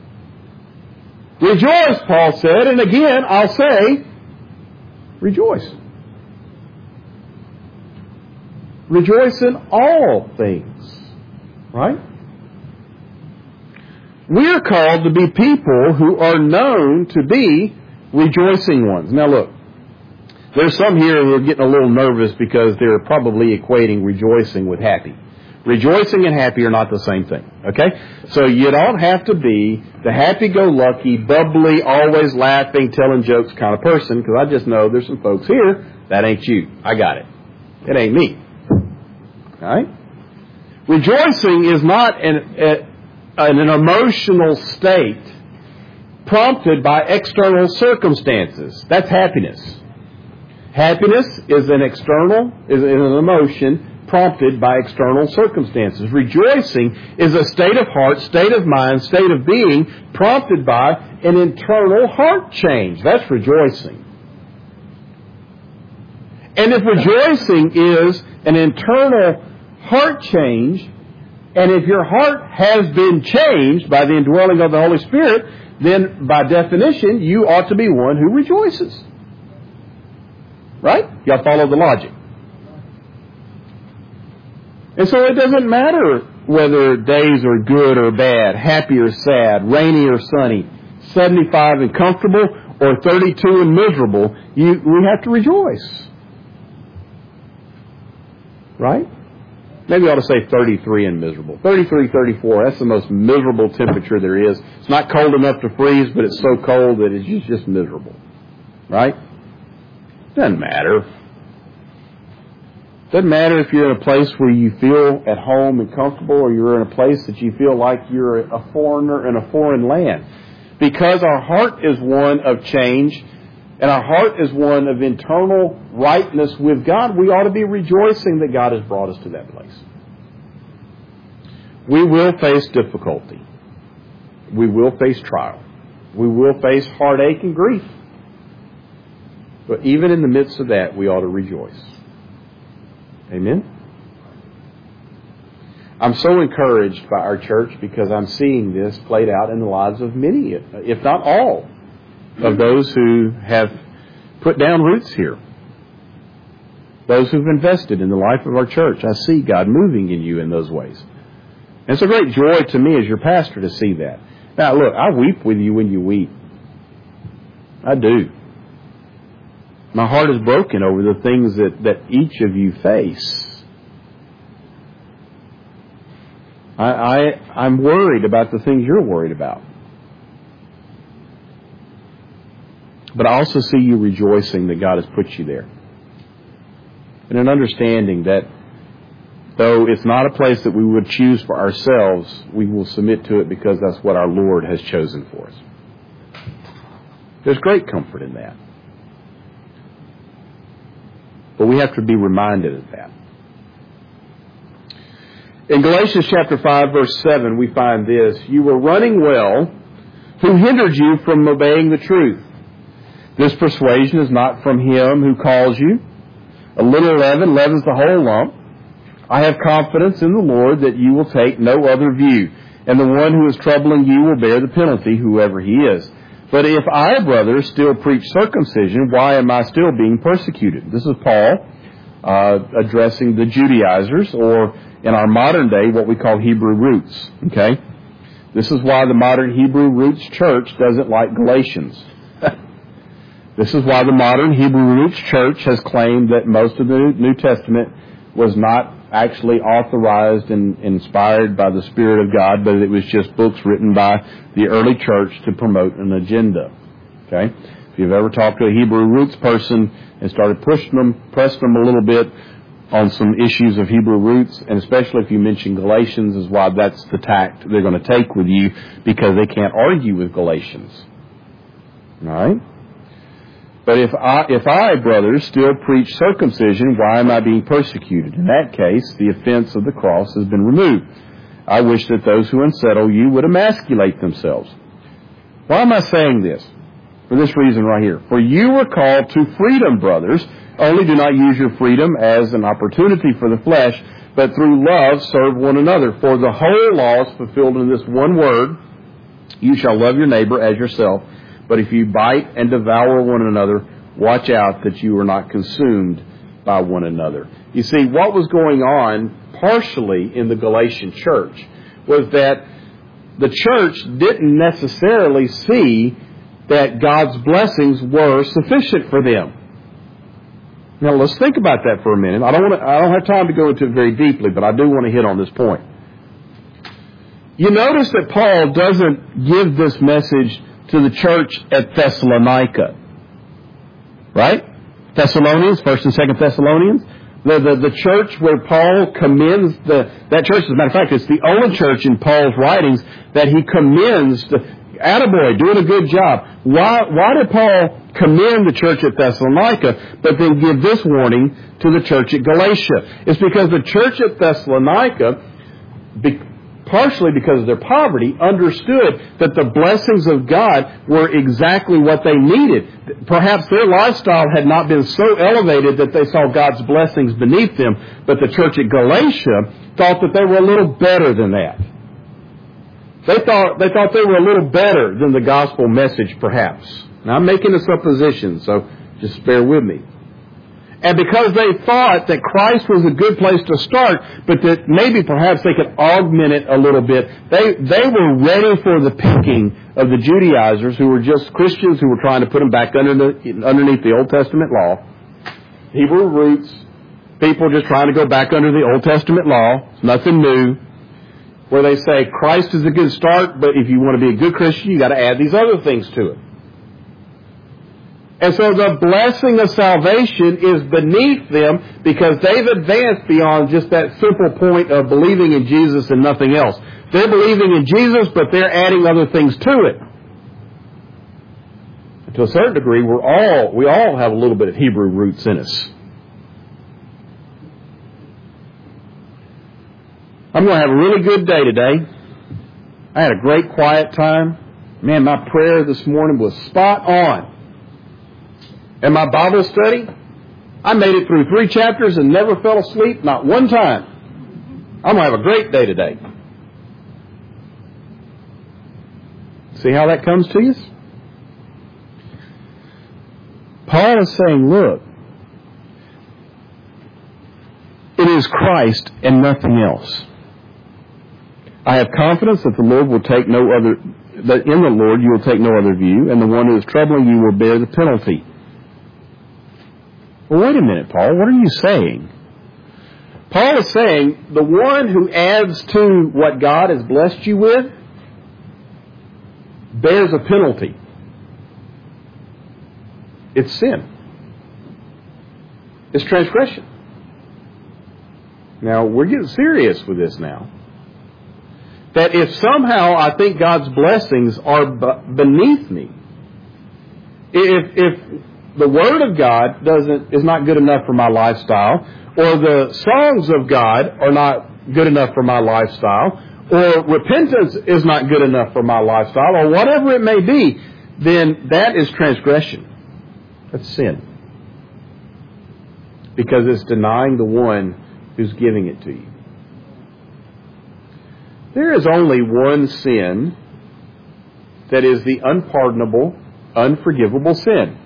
Rejoice, Paul said, and again, I'll say, rejoice. Rejoice in all things. Right? We are called to be people who are known to be rejoicing ones. Now look, there's some here who are getting a little nervous because they're probably equating rejoicing with happy. Rejoicing and happy are not the same thing. Okay? So you don't have to be the happy-go-lucky, bubbly, always laughing, telling jokes kind of person, because I just know there's some folks here, that ain't you. I got it. It ain't me. All right? Rejoicing is not an, an, an emotional state prompted by external circumstances. That's happiness. Happiness is an external, is an emotion prompted by external circumstances. Rejoicing is a state of heart, state of mind, state of being prompted by an internal heart change. That's rejoicing. And if rejoicing is an internal heart change, and if your heart has been changed by the indwelling of the Holy Spirit, then by definition, you ought to be one who rejoices. Right? Y'all follow the logic. And so it doesn't matter whether days are good or bad, happy or sad, rainy or sunny, seventy-five and comfortable, or thirty-two and miserable, you, we have to rejoice. Right? Maybe I ought to say thirty-three and miserable. thirty-three, thirty-four, that's the most miserable temperature there is. It's not cold enough to freeze, but it's so cold that it's just, just miserable. Right? Doesn't matter. Doesn't matter if you're in a place where you feel at home and comfortable, or you're in a place that you feel like you're a foreigner in a foreign land. Because our heart is one of change, and our heart is one of internal rightness with God, we ought to be rejoicing that God has brought us to that place. We will face difficulty. We will face trial. We will face heartache and grief. But even in the midst of that, we ought to rejoice. Amen? I'm so encouraged by our church because I'm seeing this played out in the lives of many, if not all, of those who have put down roots here. Those who've invested in the life of our church. I see God moving in you in those ways. And it's a great joy to me as your pastor to see that. Now look, I weep with you when you weep. I do. My heart is broken over the things that, that each of you face. I, I, I'm worried about the things you're worried about. But I also see you rejoicing that God has put you there. And an understanding that though it's not a place that we would choose for ourselves, we will submit to it because that's what our Lord has chosen for us. There's great comfort in that. But we have to be reminded of that. In Galatians chapter five, verse seven, we find this. You were running well. Who hindered you from obeying the truth? This persuasion is not from him who calls you. A little leaven leavens the whole lump. I have confidence in the Lord that you will take no other view, and the one who is troubling you will bear the penalty, whoever he is. But if I, brothers, still preach circumcision, why am I still being persecuted? This is Paul uh, addressing the Judaizers, or in our modern day, what we call Hebrew roots. Okay? This is why the modern Hebrew roots church doesn't like Galatians. This is why the modern Hebrew roots church has claimed that most of the New Testament was not actually authorized and inspired by the Spirit of God, but it was just books written by the early church to promote an agenda. Okay? If you've ever talked to a Hebrew roots person and started pushing them, pressing them a little bit on some issues of Hebrew roots, and especially if you mention Galatians, is why that's the tact they're going to take with you, because they can't argue with Galatians. All right? But if I, if I, brothers, still preach circumcision, why am I being persecuted? In that case, the offense of the cross has been removed. I wish that those who unsettle you would emasculate themselves. Why am I saying this? For this reason right here. For you were called to freedom, brothers. Only do not use your freedom as an opportunity for the flesh, but through love serve one another. For the whole law is fulfilled in this one word, you shall love your neighbor as yourself. But if you bite and devour one another, watch out that you are not consumed by one another. You see, what was going on partially in the Galatian church was that the church didn't necessarily see that God's blessings were sufficient for them. Now let's think about that for a minute. I don't want to, I don't have time to go into it very deeply, but I do want to hit on this point. You notice that Paul doesn't give this message to the church at Thessalonica. Right? Thessalonians, First and Second Thessalonians. The, the, the church where Paul commends the, that church, as a matter of fact, it's the only church in Paul's writings that he commends the, attaboy, doing a good job. Why, why did Paul commend the church at Thessalonica, but then give this warning to the church at Galatia? It's because the church at Thessalonica, be, partially because of their poverty, understood that the blessings of God were exactly what they needed. Perhaps their lifestyle had not been so elevated that they saw God's blessings beneath them, but the church at Galatia thought that they were a little better than that. They thought they thought they were a little better than the gospel message, perhaps. Now, I'm making a supposition, so just bear with me. And because they thought that Christ was a good place to start, but that maybe perhaps they could augment it a little bit, they they were ready for the picking of the Judaizers, who were just Christians who were trying to put them back under the, underneath the Old Testament law. Hebrew roots, people just trying to go back under the Old Testament law. It's nothing new. Where they say Christ is a good start, but if you want to be a good Christian, you got to add these other things to it. And so the blessing of salvation is beneath them because they've advanced beyond just that simple point of believing in Jesus and nothing else. They're believing in Jesus, but they're adding other things to it. To a certain degree, we're all we all have a little bit of Hebrew roots in us. I'm going to have a really good day today. I had a great quiet time. Man, my prayer this morning was spot on. And my Bible study, I made it through three chapters and never fell asleep, not one time. I'm going to have a great day today. See how that comes to you? Paul is saying, look, it is Christ and nothing else. I have confidence that the Lord will take no other, that in the Lord you will take no other view, and the one who is troubling you will bear the penalty. Well, wait a minute, Paul. What are you saying? Paul is saying the one who adds to what God has blessed you with bears a penalty. It's sin. It's transgression. Now, we're getting serious with this now. That if somehow I think God's blessings are b- beneath me, if if the Word of God doesn't is not good enough for my lifestyle, or the songs of God are not good enough for my lifestyle, or repentance is not good enough for my lifestyle, or whatever it may be, then that is transgression. That's sin. Because it's denying the one who's giving it to you. There is only one sin that is the unpardonable, unforgivable sin.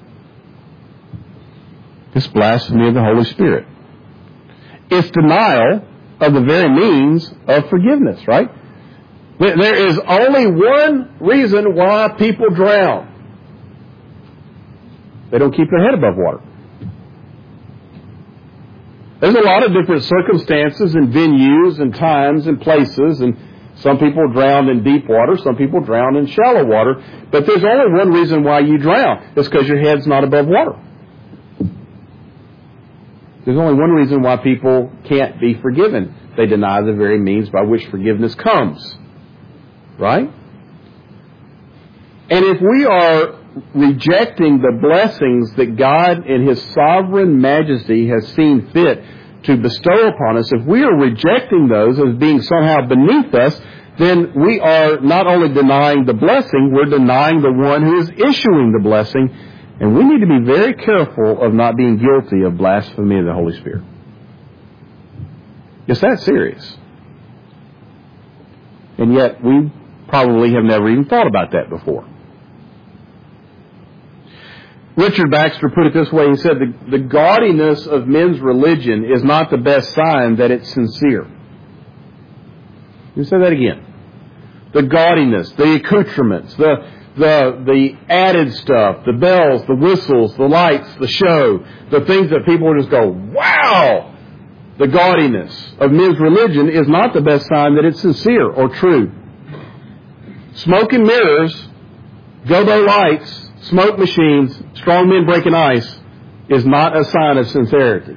It's blasphemy of the Holy Spirit. It's denial of the very means of forgiveness, right? There is only one reason why people drown. They don't keep their head above water. There's a lot of different circumstances and venues and times and places, and some people drown in deep water, some people drown in shallow water, but there's only one reason why you drown. It's because your head's not above water. There's only one reason why people can't be forgiven. They deny the very means by which forgiveness comes. Right? And if we are rejecting the blessings that God in His sovereign majesty has seen fit to bestow upon us, if we are rejecting those as being somehow beneath us, then we are not only denying the blessing, we're denying the one who is issuing the blessing. And we need to be very careful of not being guilty of blasphemy of the Holy Spirit. It's that serious. And yet we probably have never even thought about that before. Richard Baxter put it this way. He said, the, the gaudiness of men's religion is not the best sign that it's sincere. You say that again. The gaudiness, the accoutrements, the, the, the added stuff, the bells, the whistles, the lights, the show, the things that people just go, wow! The gaudiness of men's religion is not the best sign that it's sincere or true. Smoke and mirrors, go-go lights, smoke machines, strong men breaking ice is not a sign of sincerity.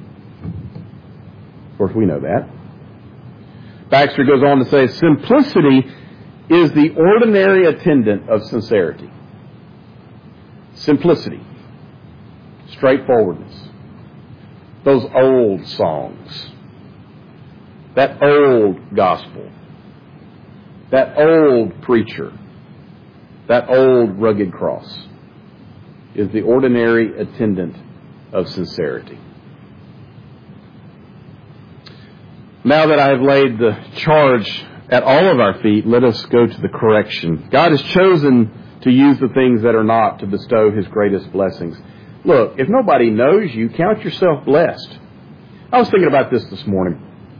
Of course, we know that. Baxter goes on to say, simplicity is the ordinary attendant of sincerity. Simplicity. Straightforwardness. Those old songs. That old gospel. That old preacher. That old rugged cross is the ordinary attendant of sincerity. Now that I have laid the charge at all of our feet, let us go to the correction. God has chosen to use the things that are not to bestow His greatest blessings. Look, if nobody knows you, count yourself blessed. I was thinking about this this morning.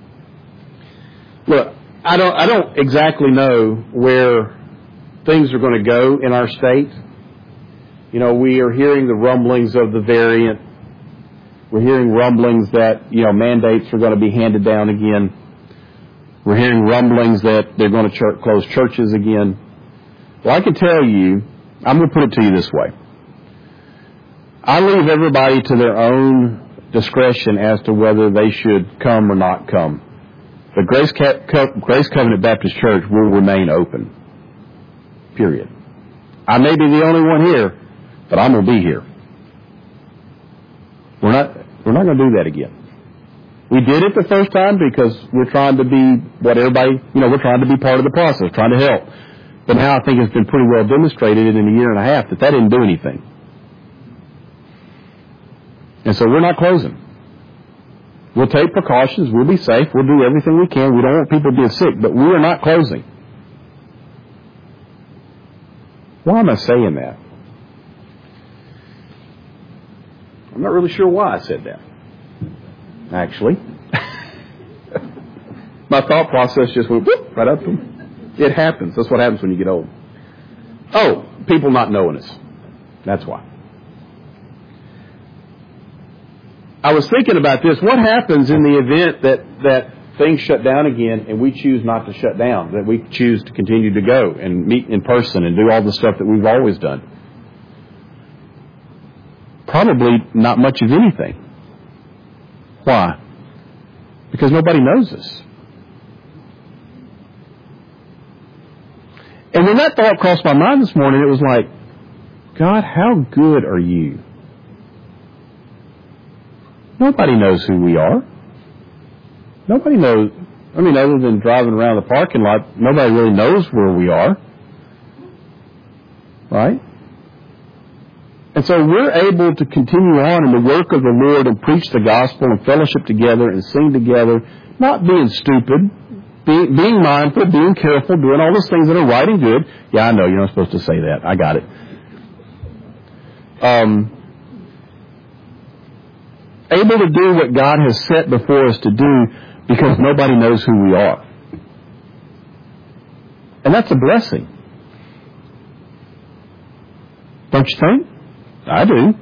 Look, I don't, I don't exactly know where things are going to go in our state. You know, we are hearing the rumblings of the variant. We're hearing rumblings that, you know, mandates are going to be handed down again. We're hearing rumblings that they're going to ch- close churches again. Well, I can tell you, I'm going to put it to you this way. I leave everybody to their own discretion as to whether they should come or not come. The Grace, Co- Co- Grace Covenant Baptist Church will remain open. Period. I may be the only one here, but I'm going to be here. We're not, we're not going to do that again. We did it the first time because we're trying to be what everybody, you know, we're trying to be part of the process, trying to help. But now I think it's been pretty well demonstrated in a year and a half that that didn't do anything. And so we're not closing. We'll take precautions. We'll be safe. We'll do everything we can. We don't want people to get sick, but we are not closing. Why am I saying that? I'm not really sure why I said that, actually. My thought process just went whoop, right up to them. It happens. That's what happens when you get old. Oh, people not knowing us. That's why. I was thinking about this. What happens in the event that, that things shut down again and we choose not to shut down, that we choose to continue to go and meet in person and do all the stuff that we've always done? Probably not much of anything. Why? Because nobody knows us. And when that thought crossed my mind this morning, it was like, God, how good are you? Nobody knows who we are. Nobody knows. I mean, other than driving around the parking lot, nobody really knows where we are. Right? And so we're able to continue on in the work of the Lord and preach the gospel and fellowship together and sing together, not being stupid, being, being mindful, being careful, doing all those things that are right and good. Yeah, I know, you're not supposed to say that. I got it. Um, able to do what God has set before us to do because nobody knows who we are. And that's a blessing. Don't you think? I do.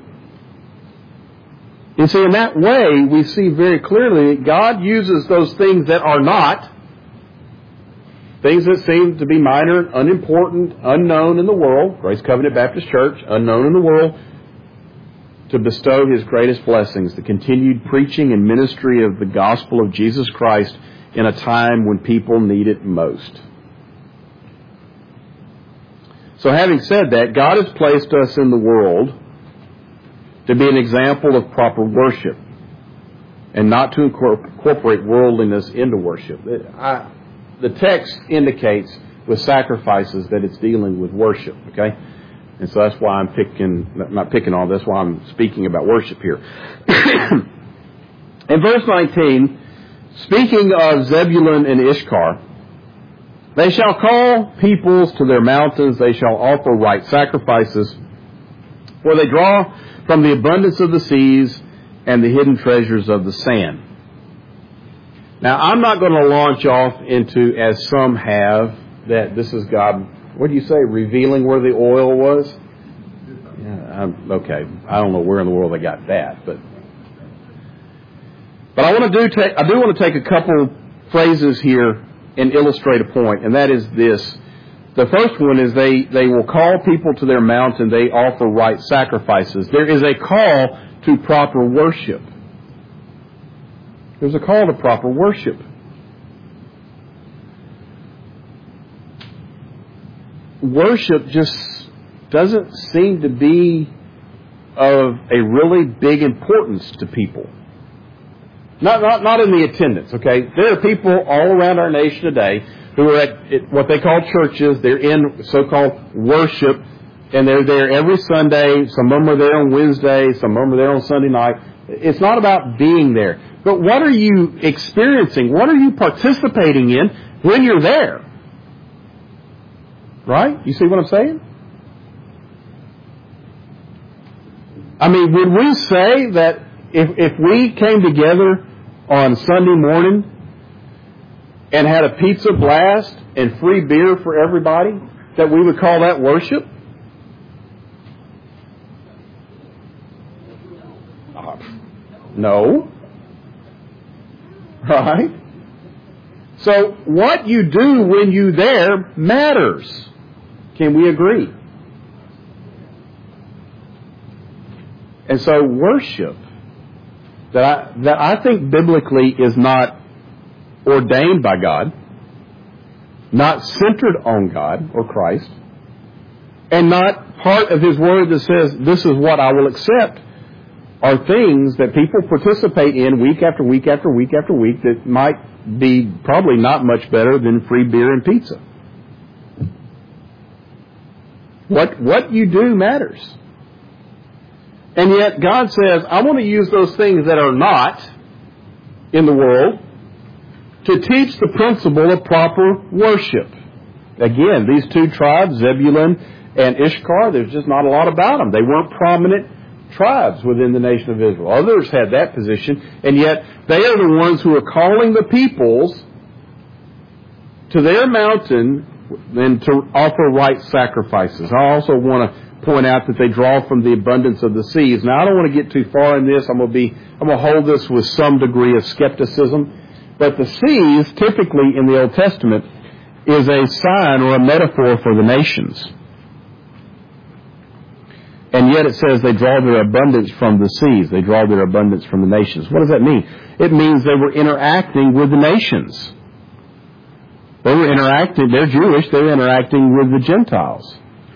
You see, in that way, we see very clearly that God uses those things that are not, things that seem to be minor, unimportant, unknown in the world, Grace Covenant Baptist Church, unknown in the world, to bestow His greatest blessings, the continued preaching and ministry of the gospel of Jesus Christ in a time when people need it most. So having said that, God has placed us in the world to be an example of proper worship and not to incorporate worldliness into worship. I, the text indicates with sacrifices that it's dealing with worship, okay? And so that's why I'm picking, not picking on, that's why I'm speaking about worship here. In verse nineteen, speaking of Zebulun and Issachar, they shall call peoples to their mountains, they shall offer right sacrifices, for they draw from the abundance of the seas and the hidden treasures of the sand. Now, I'm not going to launch off into, as some have, that this is God, what do you say, revealing where the oil was? Yeah, I'm, okay, I don't know where in the world they got that, but but I want to do take, I do want to take a couple phrases here and illustrate a point, and that is this. The first one is they, they will call people to their mountain, they offer right sacrifices. There is a call to proper worship. There's a call to proper worship. Worship just doesn't seem to be of a really big importance to people. Not, not, not in the attendance, okay? There are people all around our nation today who are at what they call churches. They're in so-called worship, and they're there every Sunday. Some of them are there on Wednesday. Some of them are there on Sunday night. It's not about being there. But what are you experiencing? What are you participating in when you're there? Right? You see what I'm saying? I mean, would we say that if, if we came together on Sunday morning and had a pizza blast and free beer for everybody, that we would call that worship? Uh, no. Right? So what you do when you're there matters. Can we agree? And so worship that I, that I think biblically is not ordained by God, not centered on God or Christ, and not part of His Word that says, this is what I will accept, are things that people participate in week after week after week after week that might be probably not much better than free beer and pizza. What, what you do matters. And yet God says, I want to use those things that are not in the world to teach the principle of proper worship. Again, these two tribes, Zebulun and Issachar, there's just not a lot about them. They weren't prominent tribes within the nation of Israel. Others had that position, and yet they are the ones who are calling the peoples to their mountain and to offer right sacrifices. I also want to point out that they draw from the abundance of the seas. Now, I don't want to get too far in this. I'm going to be, I'm going to hold this with some degree of skepticism. But the seas, typically in the Old Testament, is a sign or a metaphor for the nations. And yet it says they draw their abundance from the seas. They draw their abundance from the nations. What does that mean? It means they were interacting with the nations. They were interacting, they're Jewish, they're interacting with the Gentiles.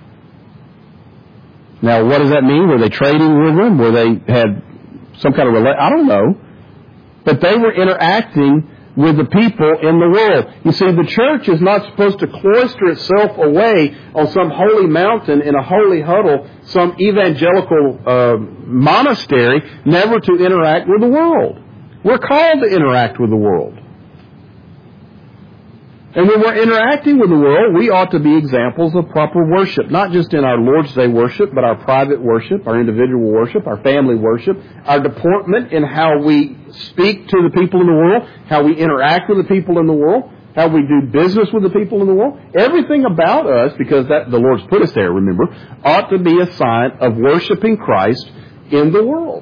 Now, what does that mean? Were they trading with them? Were they had some kind of relation? I don't know. But they were interacting with the people in the world. You see, the church is not supposed to cloister itself away on some holy mountain in a holy huddle, some evangelical uh, monastery, never to interact with the world. We're called to interact with the world. And when we're interacting with the world, we ought to be examples of proper worship, not just in our Lord's Day worship, but our private worship, our individual worship, our family worship, our deportment in how we speak to the people in the world, how we interact with the people in the world, how we do business with the people in the world. Everything about us, because that the Lord's put us there, remember, ought to be a sign of worshiping Christ in the world.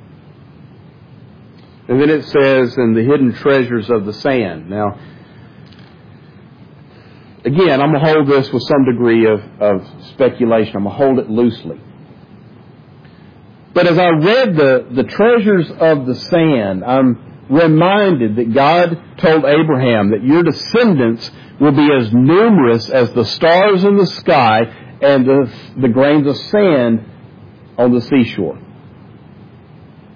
And then it says, in the hidden treasures of the sand. Now, again, I'm going to hold this with some degree of, of speculation. I'm going to hold it loosely. But as I read the, the treasures of the sand, I'm reminded that God told Abraham that your descendants will be as numerous as the stars in the sky and the, the grains of sand on the seashore.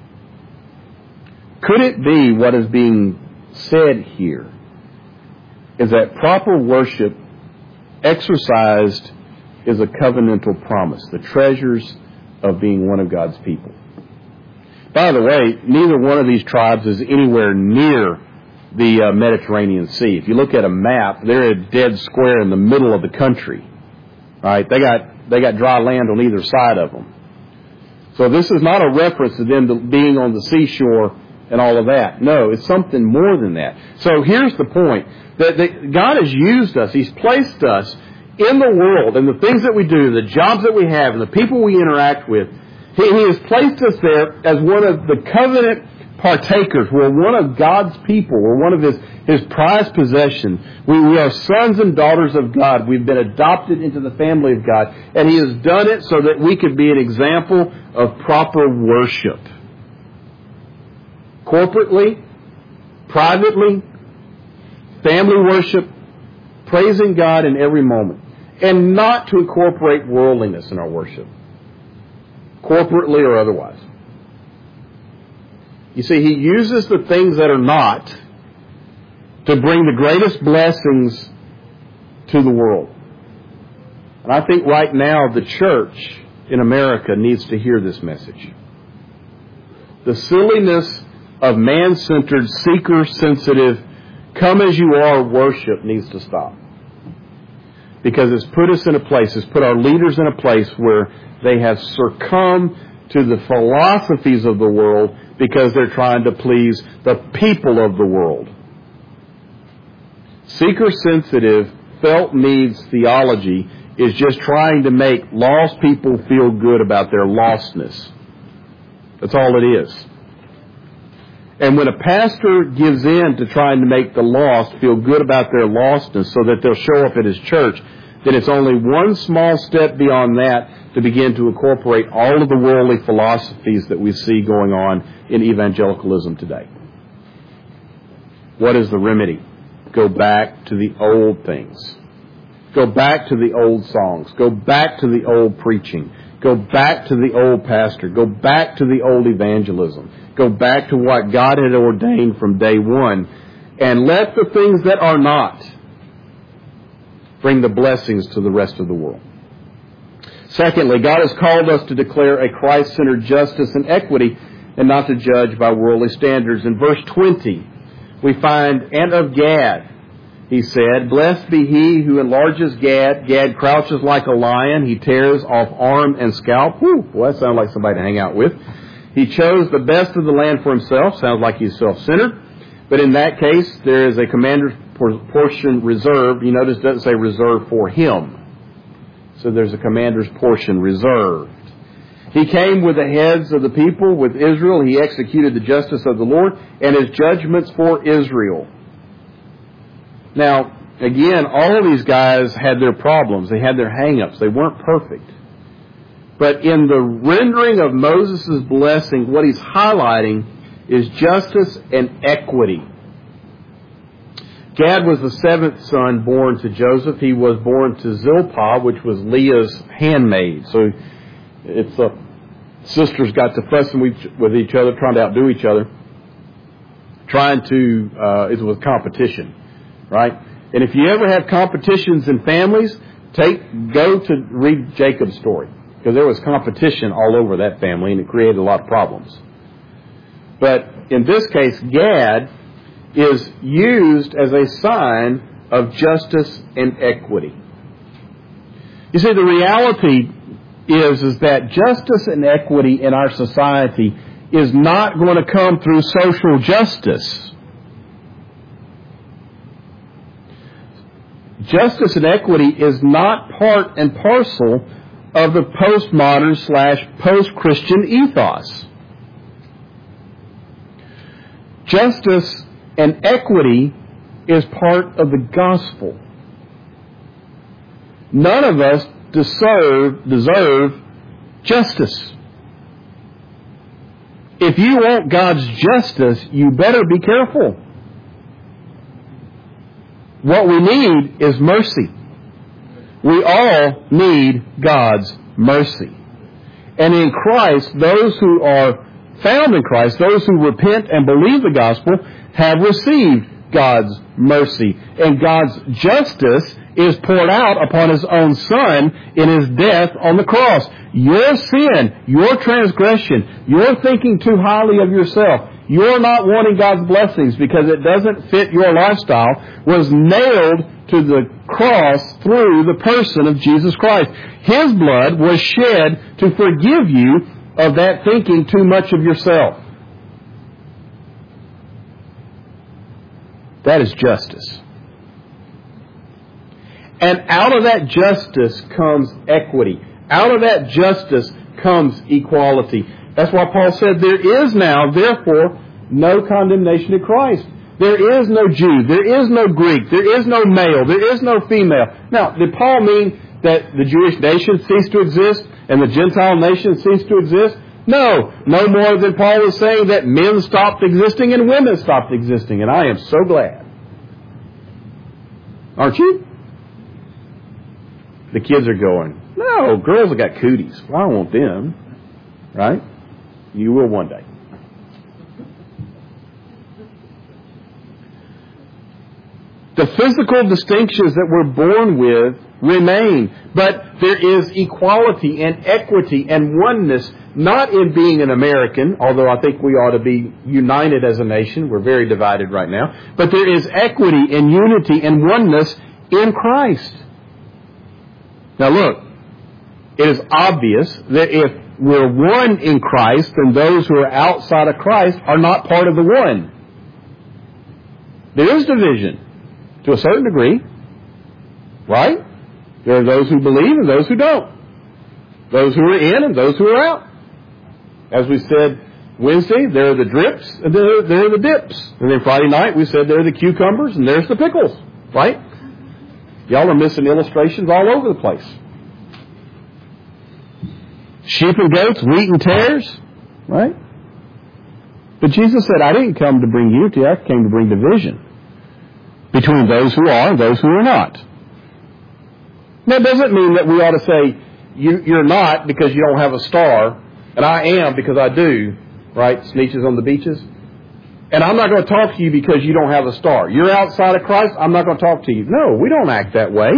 Could it be what is being said here is that proper worship exercised is a covenantal promise, the treasures of being one of God's people. By the way, neither one of these tribes is anywhere near the uh, Mediterranean Sea. If you look at a map, they're a dead square in the middle of the country. Right? They got they got dry land on either side of them. So this is not a reference to them to being on the seashore and all of that. No, it's something more than that. So here's the point. That, that God has used us. He's placed us in the world, and the things that we do, the jobs that we have, and the people we interact with. He, he has placed us there as one of the covenant partakers. We're one of God's people. We're one of His, His prized possession. We, we are sons and daughters of God. We've been adopted into the family of God. And He has done it so that we could be an example of proper worship. Corporately, privately, family worship, praising God in every moment. And not to incorporate worldliness in our worship, corporately or otherwise. You see, He uses the things that are not to bring the greatest blessings to the world. And I think right now the church in America needs to hear this message. The silliness of man-centered, seeker-sensitive, come-as-you-are worship needs to stop. Because it's put us in a place, it's put our leaders in a place where they have succumbed to the philosophies of the world because they're trying to please the people of the world. Seeker-sensitive, felt needs theology is just trying to make lost people feel good about their lostness. That's all it is. And when a pastor gives in to trying to make the lost feel good about their lostness so that they'll show up at his church, then it's only one small step beyond that to begin to incorporate all of the worldly philosophies that we see going on in evangelicalism today. What is the remedy? Go back to the old things. Go back to the old songs. Go back to the old preaching. Go back to the old pastor. Go back to the old evangelism. Go back to what God had ordained from day one. And let the things that are not bring the blessings to the rest of the world. Secondly, God has called us to declare a Christ-centered justice and equity and not to judge by worldly standards. In verse twenty, we find, and of Gad, he said, blessed be he who enlarges Gad. Gad crouches like a lion. He tears off arm and scalp. Whew, well, that sounds like somebody to hang out with. He chose the best of the land for himself. Sounds like he's self-centered. But in that case, there is a commander's portion reserved. You notice it doesn't say reserved for him. So there's a commander's portion reserved. He came with the heads of the people, with Israel. He executed the justice of the Lord and His judgments for Israel. Now, again, all of these guys had their problems. They had their hang-ups. They weren't perfect. But in the rendering of Moses' blessing, what he's highlighting is justice and equity. Gad was the seventh son born to Joseph. He was born to Zilpah, which was Leah's handmaid. So it's uh, sisters got to fussing with each other, trying to outdo each other, trying to, uh, it was competition, right? And if you ever have competitions in families, take go to read Jacob's story, because there was competition all over that family, and it created a lot of problems. But in this case, Gad is used as a sign of justice and equity. You see, the reality is, is that justice and equity in our society is not going to come through social justice. Justice and equity is not part and parcel of the postmodern slash post-Christian ethos. Justice and equity is part of the gospel. None of us deserve, deserve justice. If you want God's justice, you better be careful. What we need is mercy. We all need God's mercy. And in Christ, those who are found in Christ, those who repent and believe the gospel, have received God's mercy. And God's justice is poured out upon His own Son in His death on the cross. Your sin, your transgression, your thinking too highly of yourself, you're not wanting God's blessings because it doesn't fit your lifestyle, was nailed to the cross through the person of Jesus Christ. His blood was shed to forgive you of that thinking too much of yourself. That is justice. And out of that justice comes equity. Out of that justice comes equality. That's why Paul said, there is now, therefore, no condemnation in Christ. There is no Jew. There is no Greek. There is no male. There is no female. Now, did Paul mean that the Jewish nation ceased to exist and the Gentile nation ceased to exist? No. No more than Paul was saying that men stopped existing and women stopped existing. And I am so glad. Aren't you? The kids are going, no, girls have got cooties. Well, I don't want them. Right? You will one day. The physical distinctions that we're born with remain, but there is equality and equity and oneness, not in being an American, although I think we ought to be united as a nation. We're very divided right now. But there is equity and unity and oneness in Christ. Now look, it is obvious that if we're one in Christ, then those who are outside of Christ are not part of the one. There is division. To a certain degree, right? There are those who believe and those who don't. Those who are in and those who are out. As we said Wednesday, there are the drips and there, there are the dips. And then Friday night we said there are the cucumbers and there's the pickles, right? Y'all are missing illustrations all over the place. Sheep and goats, wheat and tares, right? But Jesus said, I didn't come to bring unity, I came to bring division between those who are and those who are not. That doesn't mean that we ought to say, you, you're not because you don't have a star, and I am because I do, right? Sneetches on the beaches. And I'm not going to talk to you because you don't have a star. You're outside of Christ, I'm not going to talk to you. No, we don't act that way.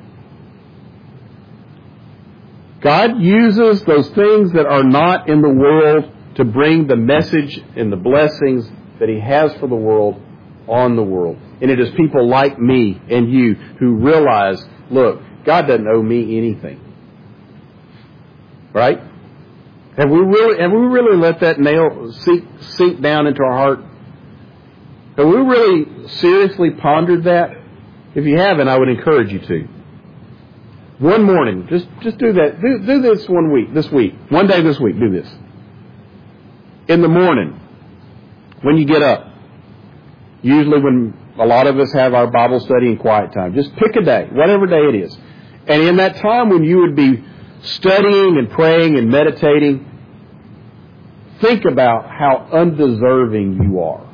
God uses those things that are not in the world to bring the message and the blessings that He has for the world on the world. And it is people like me and you who realize, look, God doesn't owe me anything. Right? Have we really, have we really let that nail sink, sink down into our heart? Have we really seriously pondered that? If you haven't, I would encourage you to. One morning, just, just do that. Do, do this one week, this week. One day this week, do this. In the morning, when you get up, usually when a lot of us have our Bible study and quiet time, just pick a day, whatever day it is. And in that time when you would be studying and praying and meditating, think about how undeserving you are.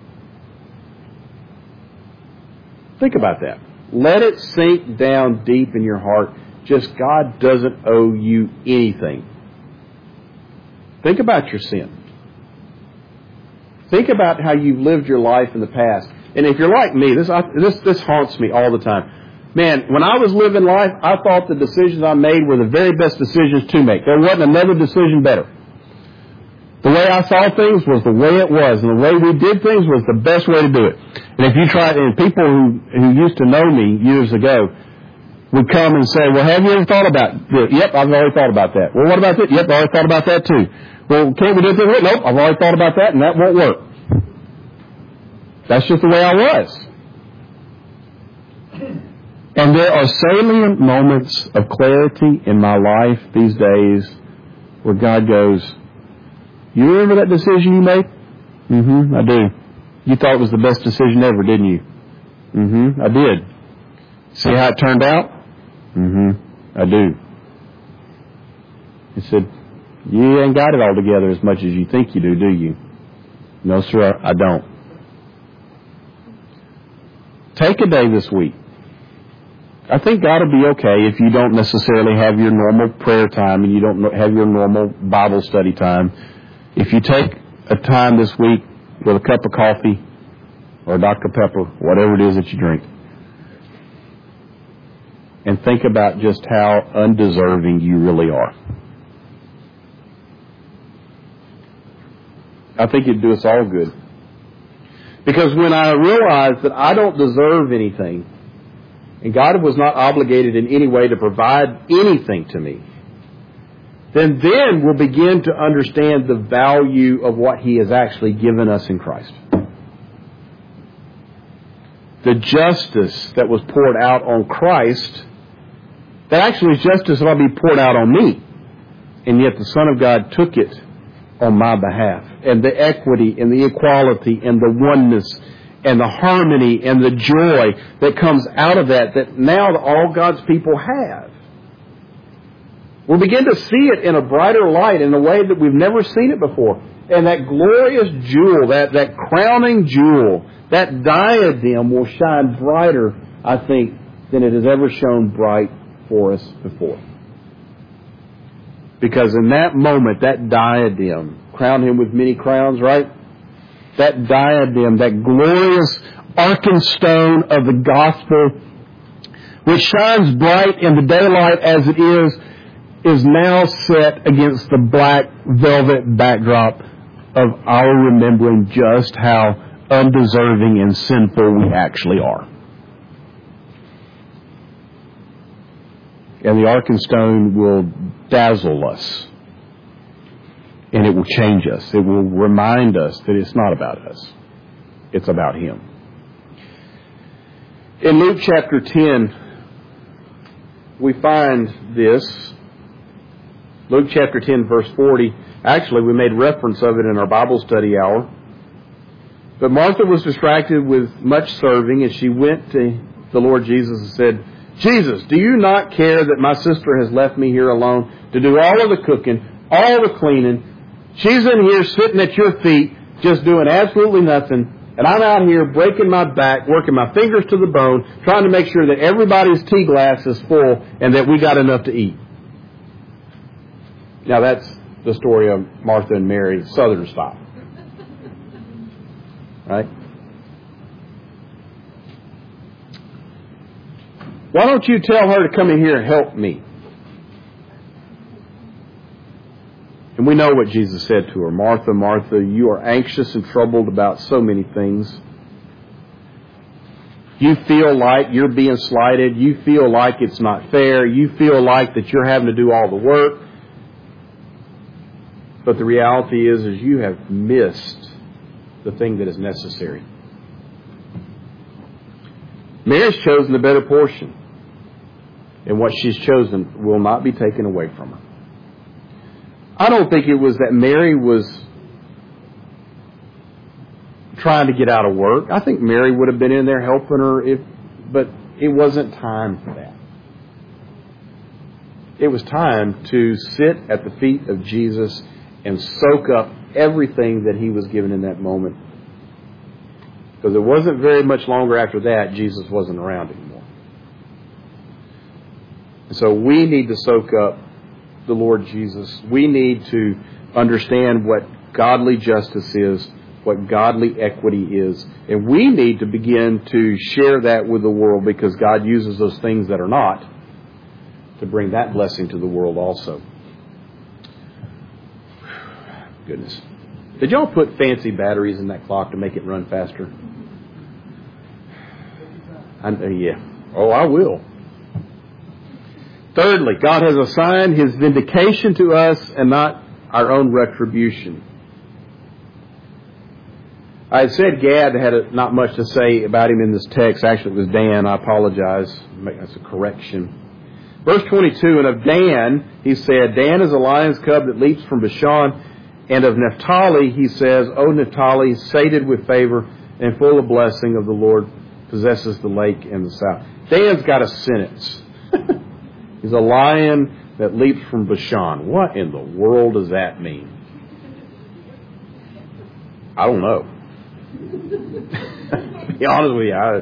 Think about that. Let it sink down deep in your heart. Just God doesn't owe you anything. Think about your sin. Think about how you've lived your life in the past. And if you're like me, this, I, this, this haunts me all the time. Man, when I was living life, I thought the decisions I made were the very best decisions to make. There wasn't another decision better. The way I saw things was the way it was, and the way we did things was the best way to do it. And if you try, and people who, who used to know me years ago would come and say, well, have you ever thought about this? Yep, I've already thought about that. Well, what about this? Yep, I've already thought about that too. Well, can't we do it this way? Nope, I've already thought about that, and that won't work. That's just the way I was. And there are salient moments of clarity in my life these days where God goes, you remember that decision you made? Mm-hmm, I do. You thought it was the best decision ever, didn't you? Mm-hmm, I did. See how it turned out? Mm-hmm, I do. He said, you ain't got it all together as much as you think you do, do you? No, sir, I don't. Take a day this week. I think God will be okay if you don't necessarily have your normal prayer time and you don't have your normal Bible study time. If you take a time this week with a cup of coffee or Doctor Pepper, whatever it is that you drink. And think about just how undeserving you really are. I think it'd do us all good. Because when I realize that I don't deserve anything, and God was not obligated in any way to provide anything to me, then then we'll begin to understand the value of what He has actually given us in Christ. The justice that was poured out on Christ, that actually is justice that will be poured out on me. And yet the Son of God took it on my behalf. And the equity and the equality and the oneness and the harmony and the joy that comes out of that, that now all God's people have. We'll begin to see it in a brighter light in a way that we've never seen it before. And that glorious jewel, that, that crowning jewel, that diadem will shine brighter, I think, than it has ever shone bright for us before. Because in that moment, that diadem, crowned Him with many crowns, right? That diadem, that glorious arkenstone of the gospel, which shines bright in the daylight as it is, is now set against the black velvet backdrop of our remembering just how undeserving and sinful we actually are. And the arkenstone will dazzle us. And it will change us. It will remind us that it's not about us. It's about Him. In Luke chapter ten, we find this. Luke chapter ten, verse forty. Actually, we made reference of it in our Bible study hour. But Martha was distracted with much serving, and she went to the Lord Jesus and said, Jesus, do you not care that my sister has left me here alone to do all of the cooking, all the cleaning? She's in here sitting at your feet, just doing absolutely nothing. And I'm out here breaking my back, working my fingers to the bone, trying to make sure that everybody's tea glass is full and that we got enough to eat. Now that's the story of Martha and Mary, Southern style. Right? Why don't you tell her to come in here and help me? And we know what Jesus said to her. Martha, Martha, you are anxious and troubled about so many things. You feel like you're being slighted. You feel like it's not fair. You feel like that you're having to do all the work. But the reality is, is you have missed the thing that is necessary. Mary's chosen the better portion. And what she's chosen will not be taken away from her. I don't think it was that Mary was trying to get out of work. I think Mary would have been in there helping her, if, but it wasn't time for that. It was time to sit at the feet of Jesus and soak up everything that He was given in that moment. Because it wasn't very much longer after that, Jesus wasn't around anymore. And so we need to soak up the Lord Jesus. We need to understand what godly justice is, what godly equity is. And we need to begin to share that with the world, because God uses those things that are not to bring that blessing to the world also. Goodness. Did y'all put fancy batteries in that clock to make it run faster? I, uh, yeah. Oh, I will. Thirdly, God has assigned His vindication to us and not our own retribution. I had said Gad had a, not much to say about him in this text. Actually, it was Dan. I apologize. That's a correction. Verse twenty-two, and of Dan, he said, Dan is a lion's cub that leaps from Bashan. And of Naphtali, he says, O Naphtali, sated with favor and full of blessing of the Lord, possesses the lake in the south. Dan's got a sentence. He's a lion that leaps from Bashan. What in the world does that mean? I don't know. To be honest with you, I,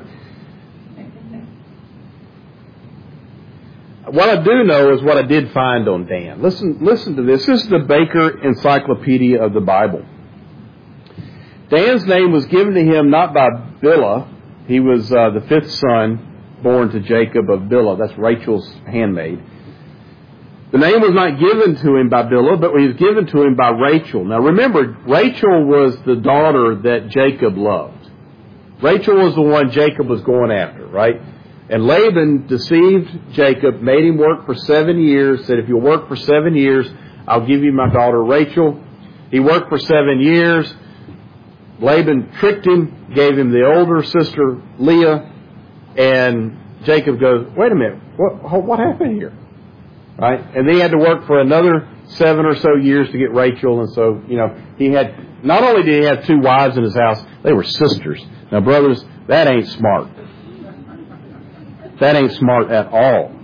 what I do know is what I did find on Dan. Listen, listen to this. This is the Baker Encyclopedia of the Bible. Dan's name was given to him not by Bilhah. He was uh, the fifth son born to Jacob of Bilhah. That's Rachel's handmaid. The name was not given to him by Bilhah, but he was given to him by Rachel. Now remember, Rachel was the daughter that Jacob loved. Rachel was the one Jacob was going after, right? And Laban deceived Jacob, made him work for seven years, said, if you'll work for seven years, I'll give you my daughter Rachel. He worked for seven years. Laban tricked him, gave him the older sister Leah, and Jacob goes, wait a minute, what, what happened here? Right? And then he had to work for another seven or so years to get Rachel, and so, you know, he had, not only did he have two wives in his house, they were sisters. Now, brothers, that ain't smart. That ain't smart at all.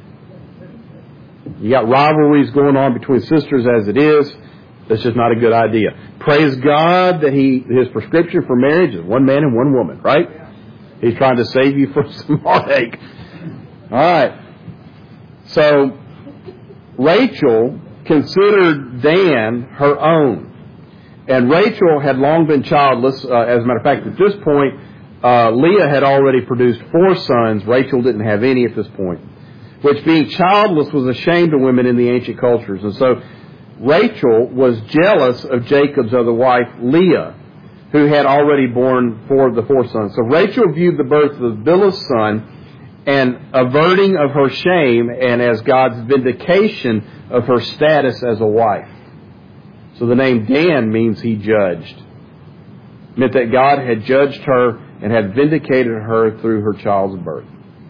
You got rivalries going on between sisters as it is. That's just not a good idea. Praise God that he his prescription for marriage is one man and one woman, right? He's trying to save you from some heartache. All right. So, Rachel considered Dan her own. And Rachel had long been childless. Uh, as a matter of fact, at this point, uh, Leah had already produced four sons. Rachel didn't have any at this point. Which, being childless, was a shame to women in the ancient cultures. And so, Rachel was jealous of Jacob's other wife, Leah, who had already borne four of the four sons. So Rachel viewed the birth of Bilhah's son and averting of her shame and as God's vindication of her status as a wife. So the name Dan means he judged. It meant that God had judged her and had vindicated her through her child's birth.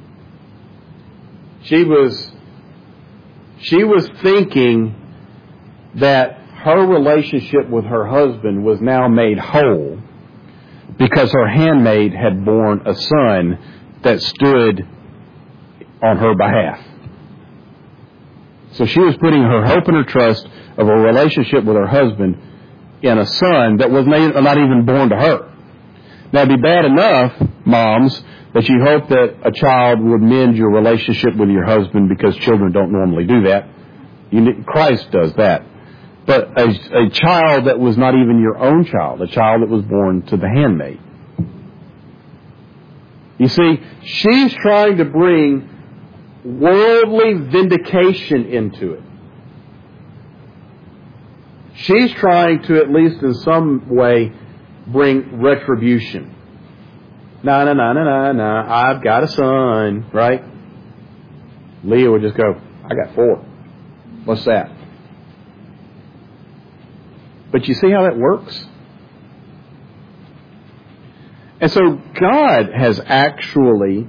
She was, she was thinking that her relationship with her husband was now made whole because her handmaid had borne a son that stood on her behalf. So she was putting her hope and her trust of a relationship with her husband in a son that was not even born to her. Now, it'd be bad enough, moms, that you hope that a child would mend your relationship with your husband because children don't normally do that. You, Christ does that. But a, a child that was not even your own child, a child that was born to the handmaid. You see, she's trying to bring worldly vindication into it. She's trying to, at least in some way, bring retribution. No, no, no, no, no, no, I've got a son, right? Leah would just go, I got four. What's that? But you see how that works? And so God has actually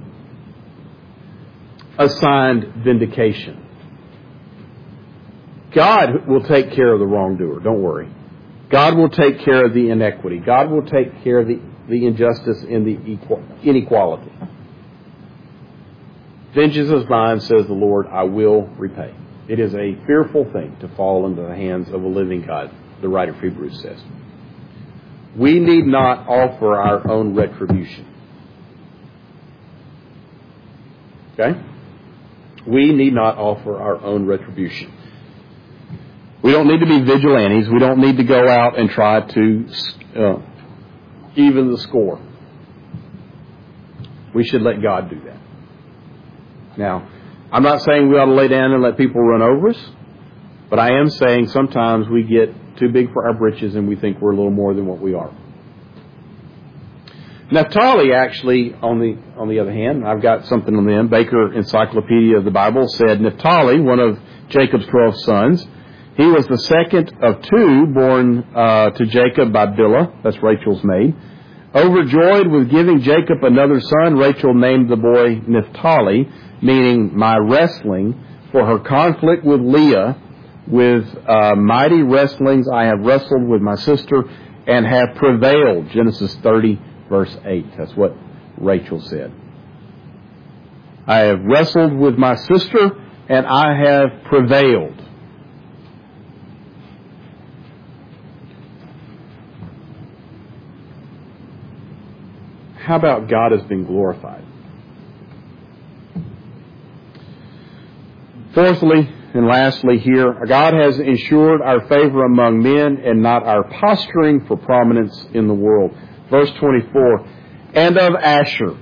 assigned vindication. God will take care of the wrongdoer. Don't worry. God will take care of the inequity. God will take care of the, the injustice and the inequality. Vengeance is mine, says the Lord, I will repay. It is a fearful thing to fall into the hands of a living God, the writer of Hebrews says. We need not offer our own retribution. Okay? We need not offer our own retribution. We don't need to be vigilantes. We don't need to go out and try to uh, even the score. We should let God do that. Now, I'm not saying we ought to lay down and let people run over us, but I am saying sometimes we get too big for our britches and we think we're a little more than what we are. Naphtali, actually, on the on the other hand, I've got something on them. Baker Encyclopedia of the Bible said Naphtali, one of Jacob's twelve sons, he was the second of two born uh, to Jacob by Bilhah, that's Rachel's maid. Overjoyed with giving Jacob another son, Rachel named the boy Naphtali, meaning my wrestling, for her conflict with Leah. With uh, mighty wrestlings I have wrestled with my sister and have prevailed. Genesis thirty, verse eight. That's what Rachel said. I have wrestled with my sister and I have prevailed. How about God has been glorified? Fourthly, and lastly here, God has ensured our favor among men and not our posturing for prominence in the world. Verse twenty-four, and of Asher.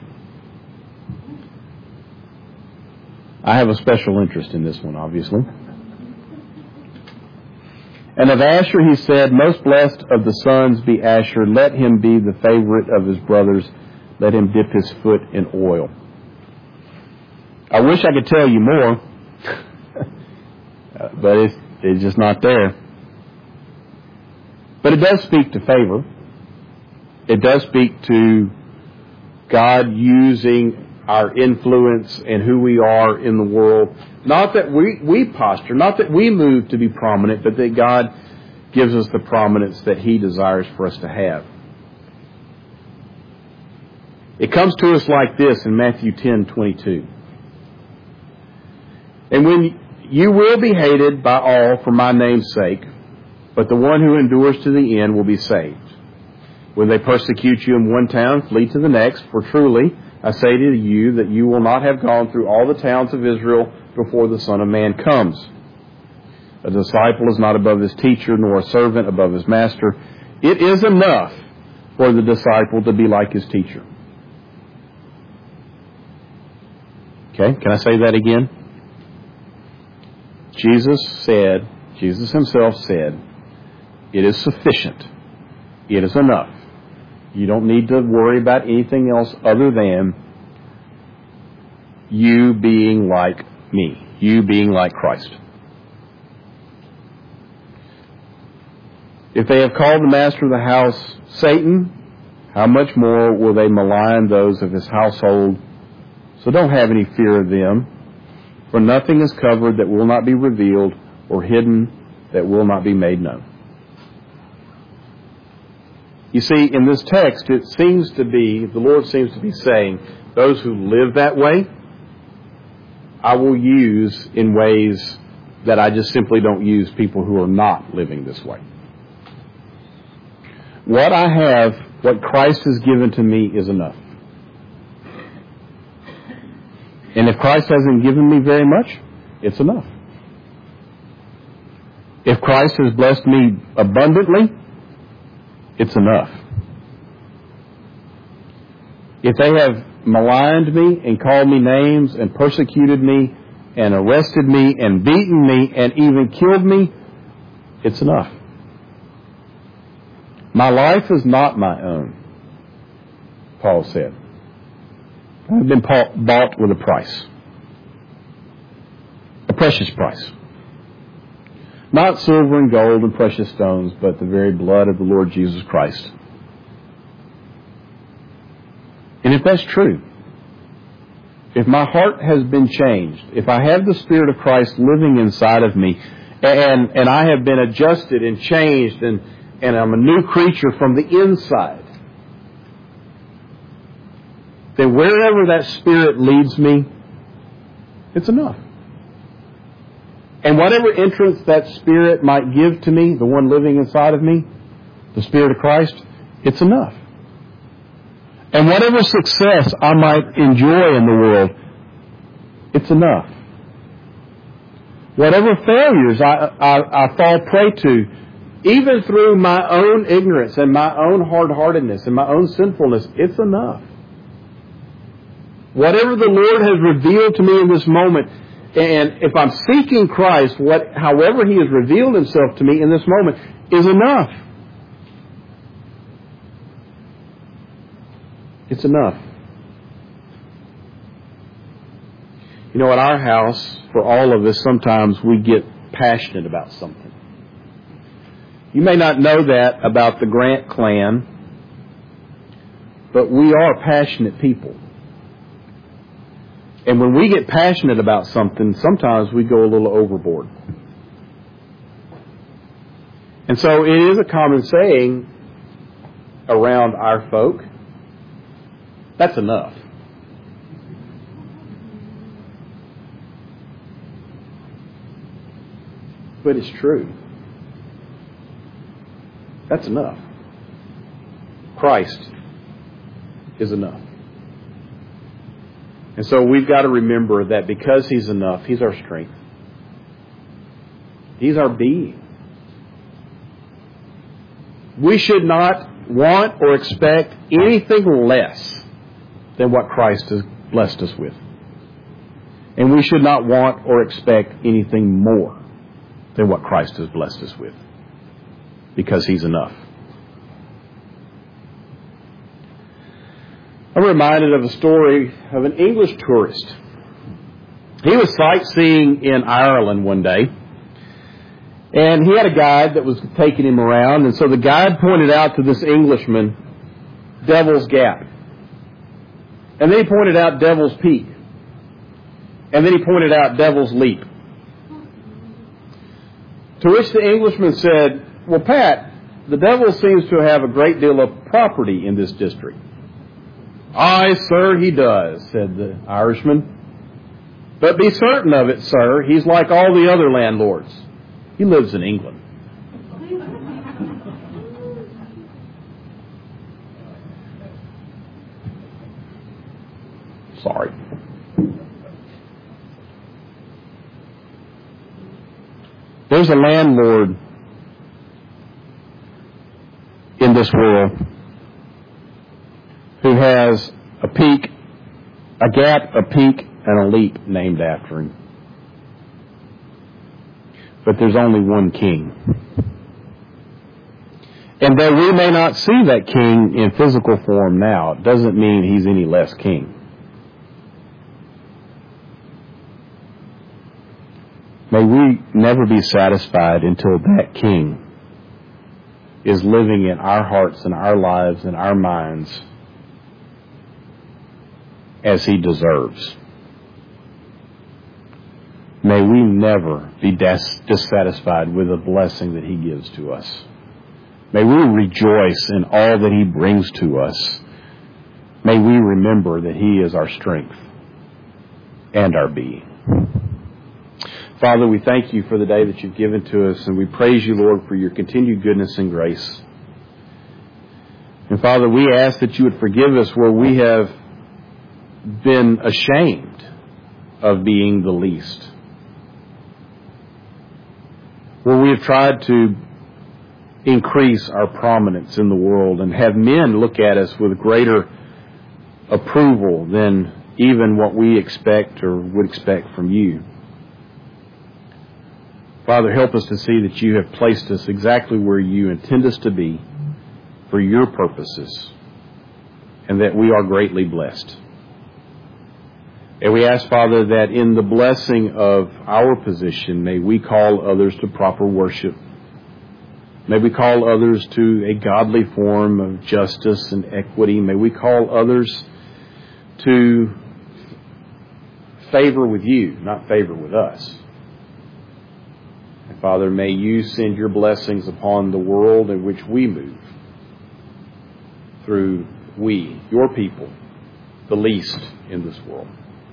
I have a special interest in this one, obviously. And of Asher he said, most blessed of the sons be Asher. Let him be the favorite of his brothers. Let him dip his foot in oil. I wish I could tell you more, but it's, it's just not there. But it does speak to favor. It does speak to God using our influence and who we are in the world. Not that we, we posture, not that we move to be prominent, but that God gives us the prominence that He desires for us to have. It comes to us like this in Matthew ten twenty-two. And when you will be hated by all for my name's sake, but the one who endures to the end will be saved. When they persecute you in one town, flee to the next, for truly I say to you that you will not have gone through all the towns of Israel before the Son of Man comes. A disciple is not above his teacher, nor a servant above his master. It is enough for the disciple to be like his teacher. Okay, can I say that again? Jesus said, Jesus Himself said, it is sufficient. It is enough. You don't need to worry about anything else other than you being like me, you being like Christ. If they have called the master of the house Satan, how much more will they malign those of his household? So don't have any fear of them, for nothing is covered that will not be revealed, or hidden that will not be made known. You see, in this text, it seems to be, the Lord seems to be saying, those who live that way, I will use in ways that I just simply don't use people who are not living this way. What I have, what Christ has given to me is enough. And if Christ hasn't given me very much, it's enough. If Christ has blessed me abundantly, it's enough. If they have maligned me and called me names and persecuted me and arrested me and beaten me and even killed me, it's enough. My life is not my own, Paul said. I've been bought with a price. A precious price. Not silver and gold and precious stones, but the very blood of the Lord Jesus Christ. And if that's true, if my heart has been changed, if I have the Spirit of Christ living inside of me, and, and I have been adjusted and changed, and, and I'm a new creature from the inside, then wherever that Spirit leads me, it's enough. And whatever entrance that Spirit might give to me, the one living inside of me, the Spirit of Christ, it's enough. And whatever success I might enjoy in the world, it's enough. Whatever failures I, I, I fall prey to, even through my own ignorance and my own hard-heartedness and my own sinfulness, it's enough. Whatever the Lord has revealed to me in this moment, and if I'm seeking Christ, what, however He has revealed Himself to me in this moment, is enough. It's enough. You know, at our house, for all of us, sometimes we get passionate about something. You may not know that about the Grant clan, but we are passionate people. And when we get passionate about something, sometimes we go a little overboard. And so it is a common saying around our folk, that's enough. But it's true. That's enough. Christ is enough. And so we've got to remember that because He's enough, He's our strength. He's our being. We should not want or expect anything less than what Christ has blessed us with. And we should not want or expect anything more than what Christ has blessed us with, because He's enough. I'm reminded of a story of an English tourist. He was sightseeing in Ireland one day, and he had a guide that was taking him around, and so the guide pointed out to this Englishman Devil's Gap. And then he pointed out Devil's Peak. And then he pointed out Devil's Leap. To which the Englishman said, "Well, Pat, the devil seems to have a great deal of property in this district." "Aye, sir, he does," said the Irishman. "But be certain of it, sir, he's like all the other landlords. He lives in England." Sorry. There's a landlord in this world who has a peak, a gap, a peak, and a leap named after him. But there's only one king. And though we may not see that king in physical form now, it doesn't mean he's any less king. May we never be satisfied until that king is living in our hearts and our lives and our minds as he deserves. May we never be dis- dissatisfied with the blessing that he gives to us. May we rejoice in all that he brings to us. May we remember that he is our strength and our being. Father, we thank you for the day that you've given to us, and we praise you, Lord, for your continued goodness and grace. And Father, we ask that you would forgive us where we have been ashamed of being the least, where we have tried to increase our prominence in the world and have men look at us with greater approval than even what we expect or would expect from you. Father, help us to see that you have placed us exactly where you intend us to be for your purposes, and that we are greatly blessed. And we ask, Father, that in the blessing of our position, may we call others to proper worship. May we call others to a godly form of justice and equity. May we call others to favor with you, not favor with us. And Father, may you send your blessings upon the world in which we move, through we, your people, the least in this world.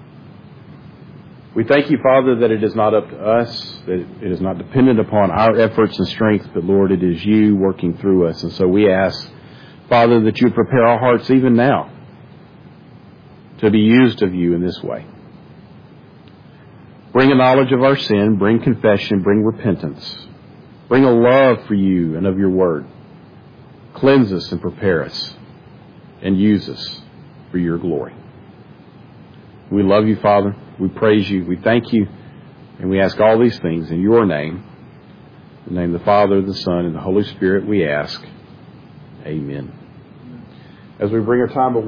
We thank you, Father, that it is not up to us, that it is not dependent upon our efforts and strength, but Lord, it is you working through us. And so we ask, Father, that you prepare our hearts even now to be used of you in this way. Bring a knowledge of our sin, bring confession, bring repentance. Bring a love for you and of your word. Cleanse us and prepare us, and use us for your glory. We love you, Father. We praise you. We thank you. And we ask all these things in your name. In the name of the Father, the Son, and the Holy Spirit we ask. Amen. As we bring our time of